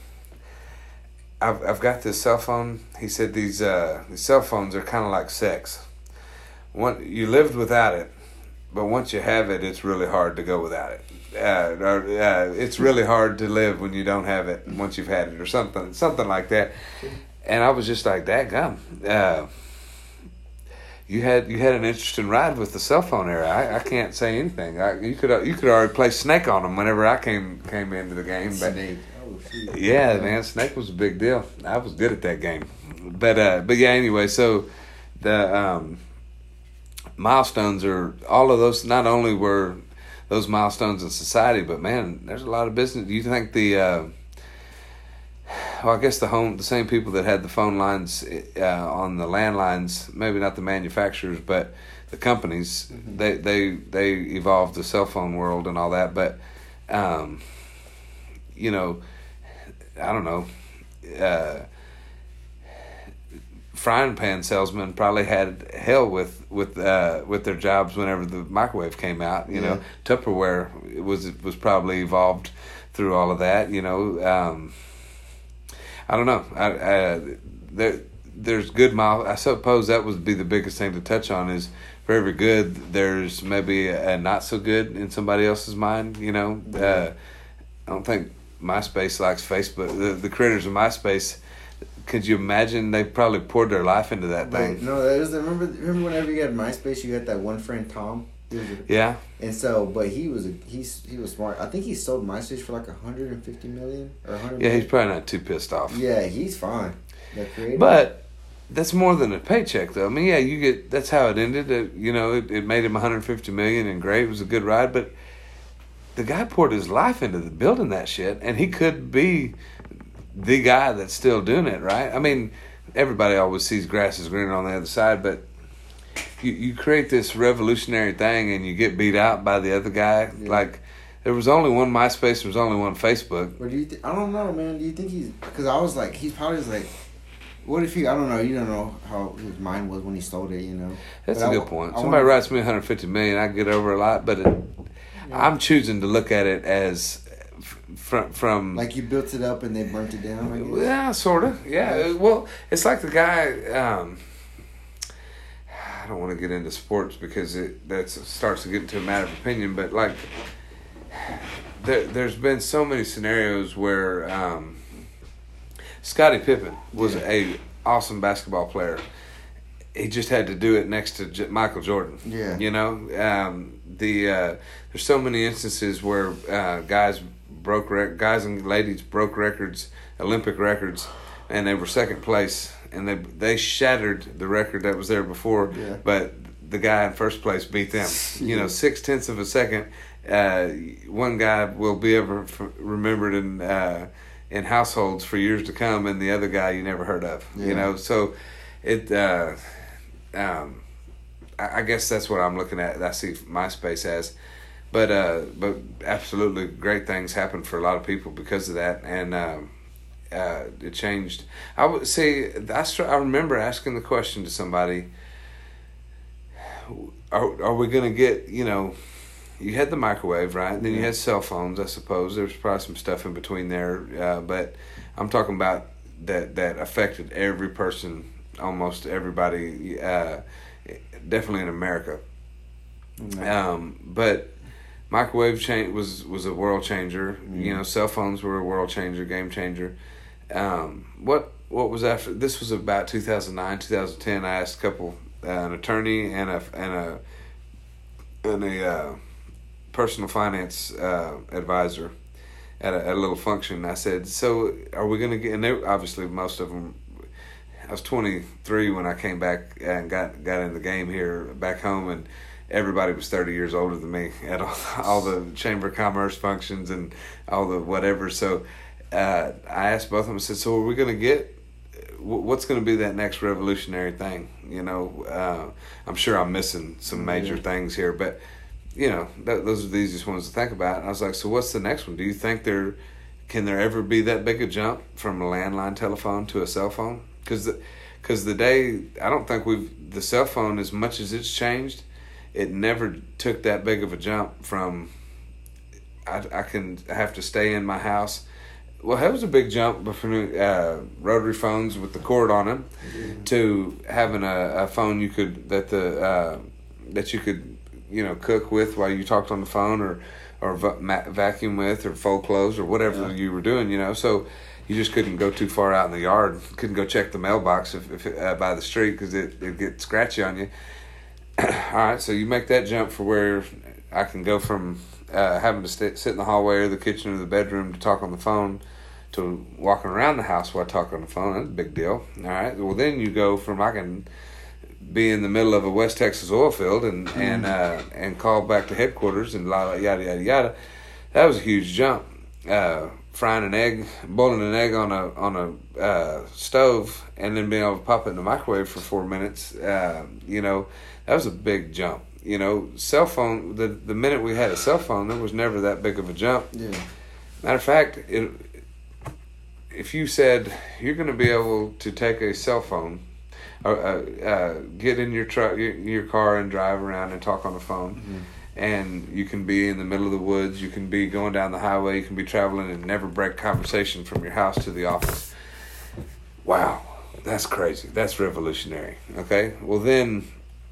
I've I've got this cell phone. He said these uh, these cell phones are kind of like sex. One, you lived without it, but once you have it, it's really hard to go without it. Uh, or, uh, it's really hard to live when you don't have it once you've had it, or something, something like that. And I was just like, "That gum, uh, you had you had an interesting ride with the cell phone era." I, I can't say anything. I, you could you could already play Snake on them whenever I came came into the game. But Snake, oh, shoot. Yeah, man, Snake was a big deal. I was good at that game. But uh, but yeah, anyway, so the um, milestones are all of those. Not only were those milestones in society, but man, there's a lot of business. Do you think the, uh, well, I guess the home, the same people that had the phone lines uh, on the landlines, maybe not the manufacturers, but the companies, mm-hmm. they, they, they evolved the cell phone world and all that. But, um, you know, I don't know, uh, frying pan salesmen probably had hell with with uh, with their jobs whenever the microwave came out. You yeah. know, Tupperware was was probably evolved through all of that. You know, um, I don't know. I, I, there there's good mile. I suppose that would be the biggest thing to touch on is for every good there's maybe a, a not so good in somebody else's mind. You know, yeah. uh, I don't think MySpace likes Facebook. The the creators of MySpace. Could you imagine? They probably poured their life into that thing. But, no, that was remember. Remember whenever you had MySpace, you had that one friend Tom. He was a, yeah. And so, but he was a, he's he was smart. I think he sold MySpace for like a hundred and fifty million or a hundred. Yeah, he's probably not too pissed off. Yeah, he's fine. But that's more than a paycheck, though. I mean, yeah, you get that's how it ended. It, you know, it, it made him one hundred fifty million, and great, it was a good ride. But the guy poured his life into the, building that shit, and he could be the guy that's still doing it, right? I mean, everybody always sees grass is greener on the other side, but you, you create this revolutionary thing and you get beat out by the other guy. Yeah. Like, there was only one MySpace, there was only one Facebook. But do you th- I don't know, man. Do you think he's... Because I was like, he's probably like... What if he... I don't know. You don't know how his mind was when he sold it, you know? That's but a I, good point. I Somebody wanna, writes me one hundred fifty million dollars, I get over a lot, but it, yeah. I'm choosing to look at it as... From, from like you built it up and they burnt it down, I guess? Yeah, sort of. Yeah. yeah. Well, it's like the guy. Um, I don't want to get into sports because it that starts to get into a matter of opinion. But like, there, there's been so many scenarios where um, Scottie Pippen was yeah. a awesome basketball player. He just had to do it next to J- Michael Jordan. Yeah. You know, um, the uh, there's so many instances where uh, guys. broke rec- guys and ladies broke records, Olympic records, and they were second place, and they they shattered the record that was there before. Yeah. But the guy in first place beat them. You know, six tenths of a second. Uh, one guy will be ever f- remembered in uh, in households for years to come, and the other guy you never heard of. Yeah. You know, so it. Uh, um, I guess that's what I'm looking at. I see MySpace as, but uh, but absolutely great things happened for a lot of people because of that, and um, uh, it changed. I would see. I I remember asking the question to somebody. Are are we gonna get, you know? You had the microwave, right? Then you had cell phones, I suppose. There's probably some stuff in between there, uh, but I'm talking about that that affected every person, almost everybody, uh, definitely in America. Mm-hmm. Um, but microwave change was was a world changer. Mm-hmm. You know, cell phones were a world changer, game changer. Um, what what was after? This was about two thousand nine, two thousand ten. I asked a couple, uh, an attorney and a and a and a. Uh, personal finance uh, advisor at a, at a little function. I said, so are we going to get, and they, obviously most of them, I was twenty-three when I came back and got, got in the game here back home, and everybody was thirty years older than me at all, all the Chamber of Commerce functions and all the whatever. So uh, I asked both of them, I said, so are we going to get, what's going to be that next revolutionary thing? You know, uh, I'm sure I'm missing some major mm-hmm. things here, but you know, that, those are the easiest ones to think about. And I was like, so what's the next one? Do you think there, can there ever be that big a jump from a landline telephone to a cell phone? Because the, cause the day, I don't think we've, the cell phone, as much as it's changed, it never took that big of a jump from, I, I can have to stay in my house. Well, that was a big jump between uh, rotary phones with the cord on them mm-hmm. to having a, a phone you could, that the, uh, that you could, you know, cook with while you talked on the phone, or or va- vacuum with, or fold clothes, or whatever yeah. you were doing, you know. So you just couldn't go too far out in the yard. Couldn't go check the mailbox if, if uh, by the street, because it it'd get scratchy on you. All right, so you make that jump for where I can go from uh, having to sit, sit in the hallway or the kitchen or the bedroom to talk on the phone to walking around the house while I talk on the phone. That's a big deal. All right, well then you go from I can be in the middle of a West Texas oil field and mm. and uh, and call back to headquarters and la yada yada yada. That was a huge jump. Uh, frying an egg, boiling an egg on a on a uh, stove, and then being able to pop it in the microwave for four minutes. Uh, you know, that was a big jump. You know, cell phone. The the minute we had a cell phone, there was never that big of a jump. Yeah. Matter of fact, it, if you said you're going to be able to take a cell phone. Uh, uh, get in your truck, your, your car, and drive around and talk on the phone. Mm-hmm. And you can be in the middle of the woods. You can be going down the highway. You can be traveling and never break conversation from your house to the office. Wow, that's crazy. That's revolutionary. Okay, well then,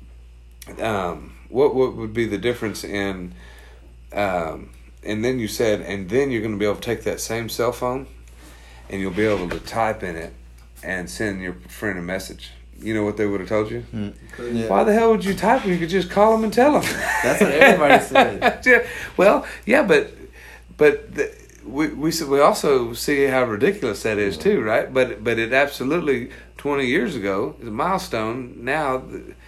um, what what would be the difference in? Um, and then you said, and then you're going to be able to take that same cell phone, and you'll be able to type in it and send your friend a message. You know what they would have told you? Mm. Yeah. Why the hell would you type when you could just call them and tell them? That's what everybody said. Yeah. Well, yeah, but but the, we we we also see how ridiculous that is too, right? But but it absolutely twenty years ago is a milestone. Now,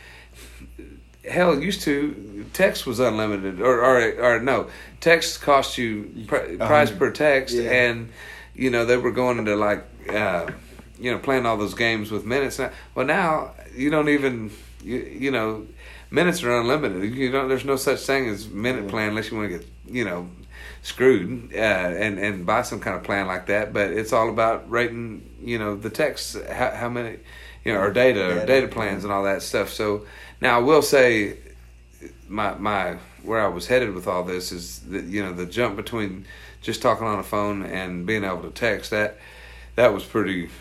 hell, used to text was unlimited, or or or no, text cost you pr- price per text, yeah. and you know they were going into like. Uh, you know, playing all those games with minutes. Now, well, now you don't even, you, you know, minutes are unlimited. You don't. There's no such thing as minute yeah. plan unless you want to get, you know, screwed uh, and and buy some kind of plan like that. But it's all about rating, you know, the text, how, how many, you know, or data, data, or data plans and all that stuff. So now I will say, my my where I was headed with all this is that, you know, the jump between just talking on a phone and being able to text, that that was pretty.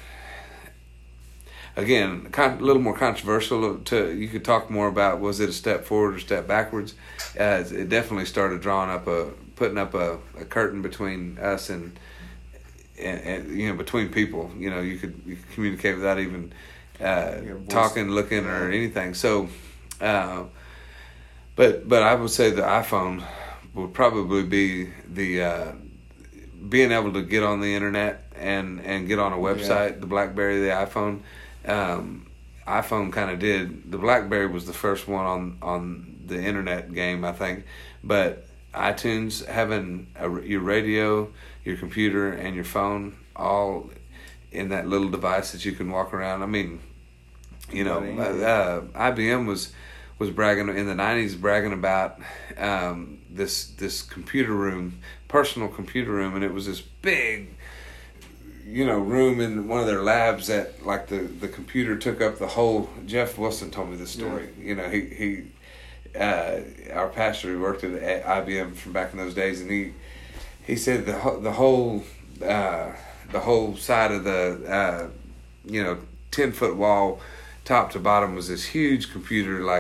Again, a little more controversial. To you could talk more about, was it a step forward or step backwards? Uh, it definitely started drawing up a putting up a, a curtain between us and, and and you know between people. You know, you could, you could communicate without even uh, talking, looking, or anything. So, uh, but but I would say the iPhone would probably be the uh, being able to get on the internet and and get on a website. Yeah. The BlackBerry, the iPhone. Um, iPhone kind of did. The BlackBerry was the first one on, on the internet game, I think. But iTunes, having a, your radio, your computer, and your phone all in that little device that you can walk around. I mean, you know, uh, I B M was was bragging in the nineties, bragging about um, this this computer room, personal computer room, and it was this big, you know, room in one of their labs that like the, the computer took up the whole. Jeff Wilson told me this story. Yeah. You know, he he, uh, our pastor who worked at I B M from back in those days, and he he said the whole the whole uh, the whole side of the uh, you know ten foot wall, top to bottom, was this huge computer like.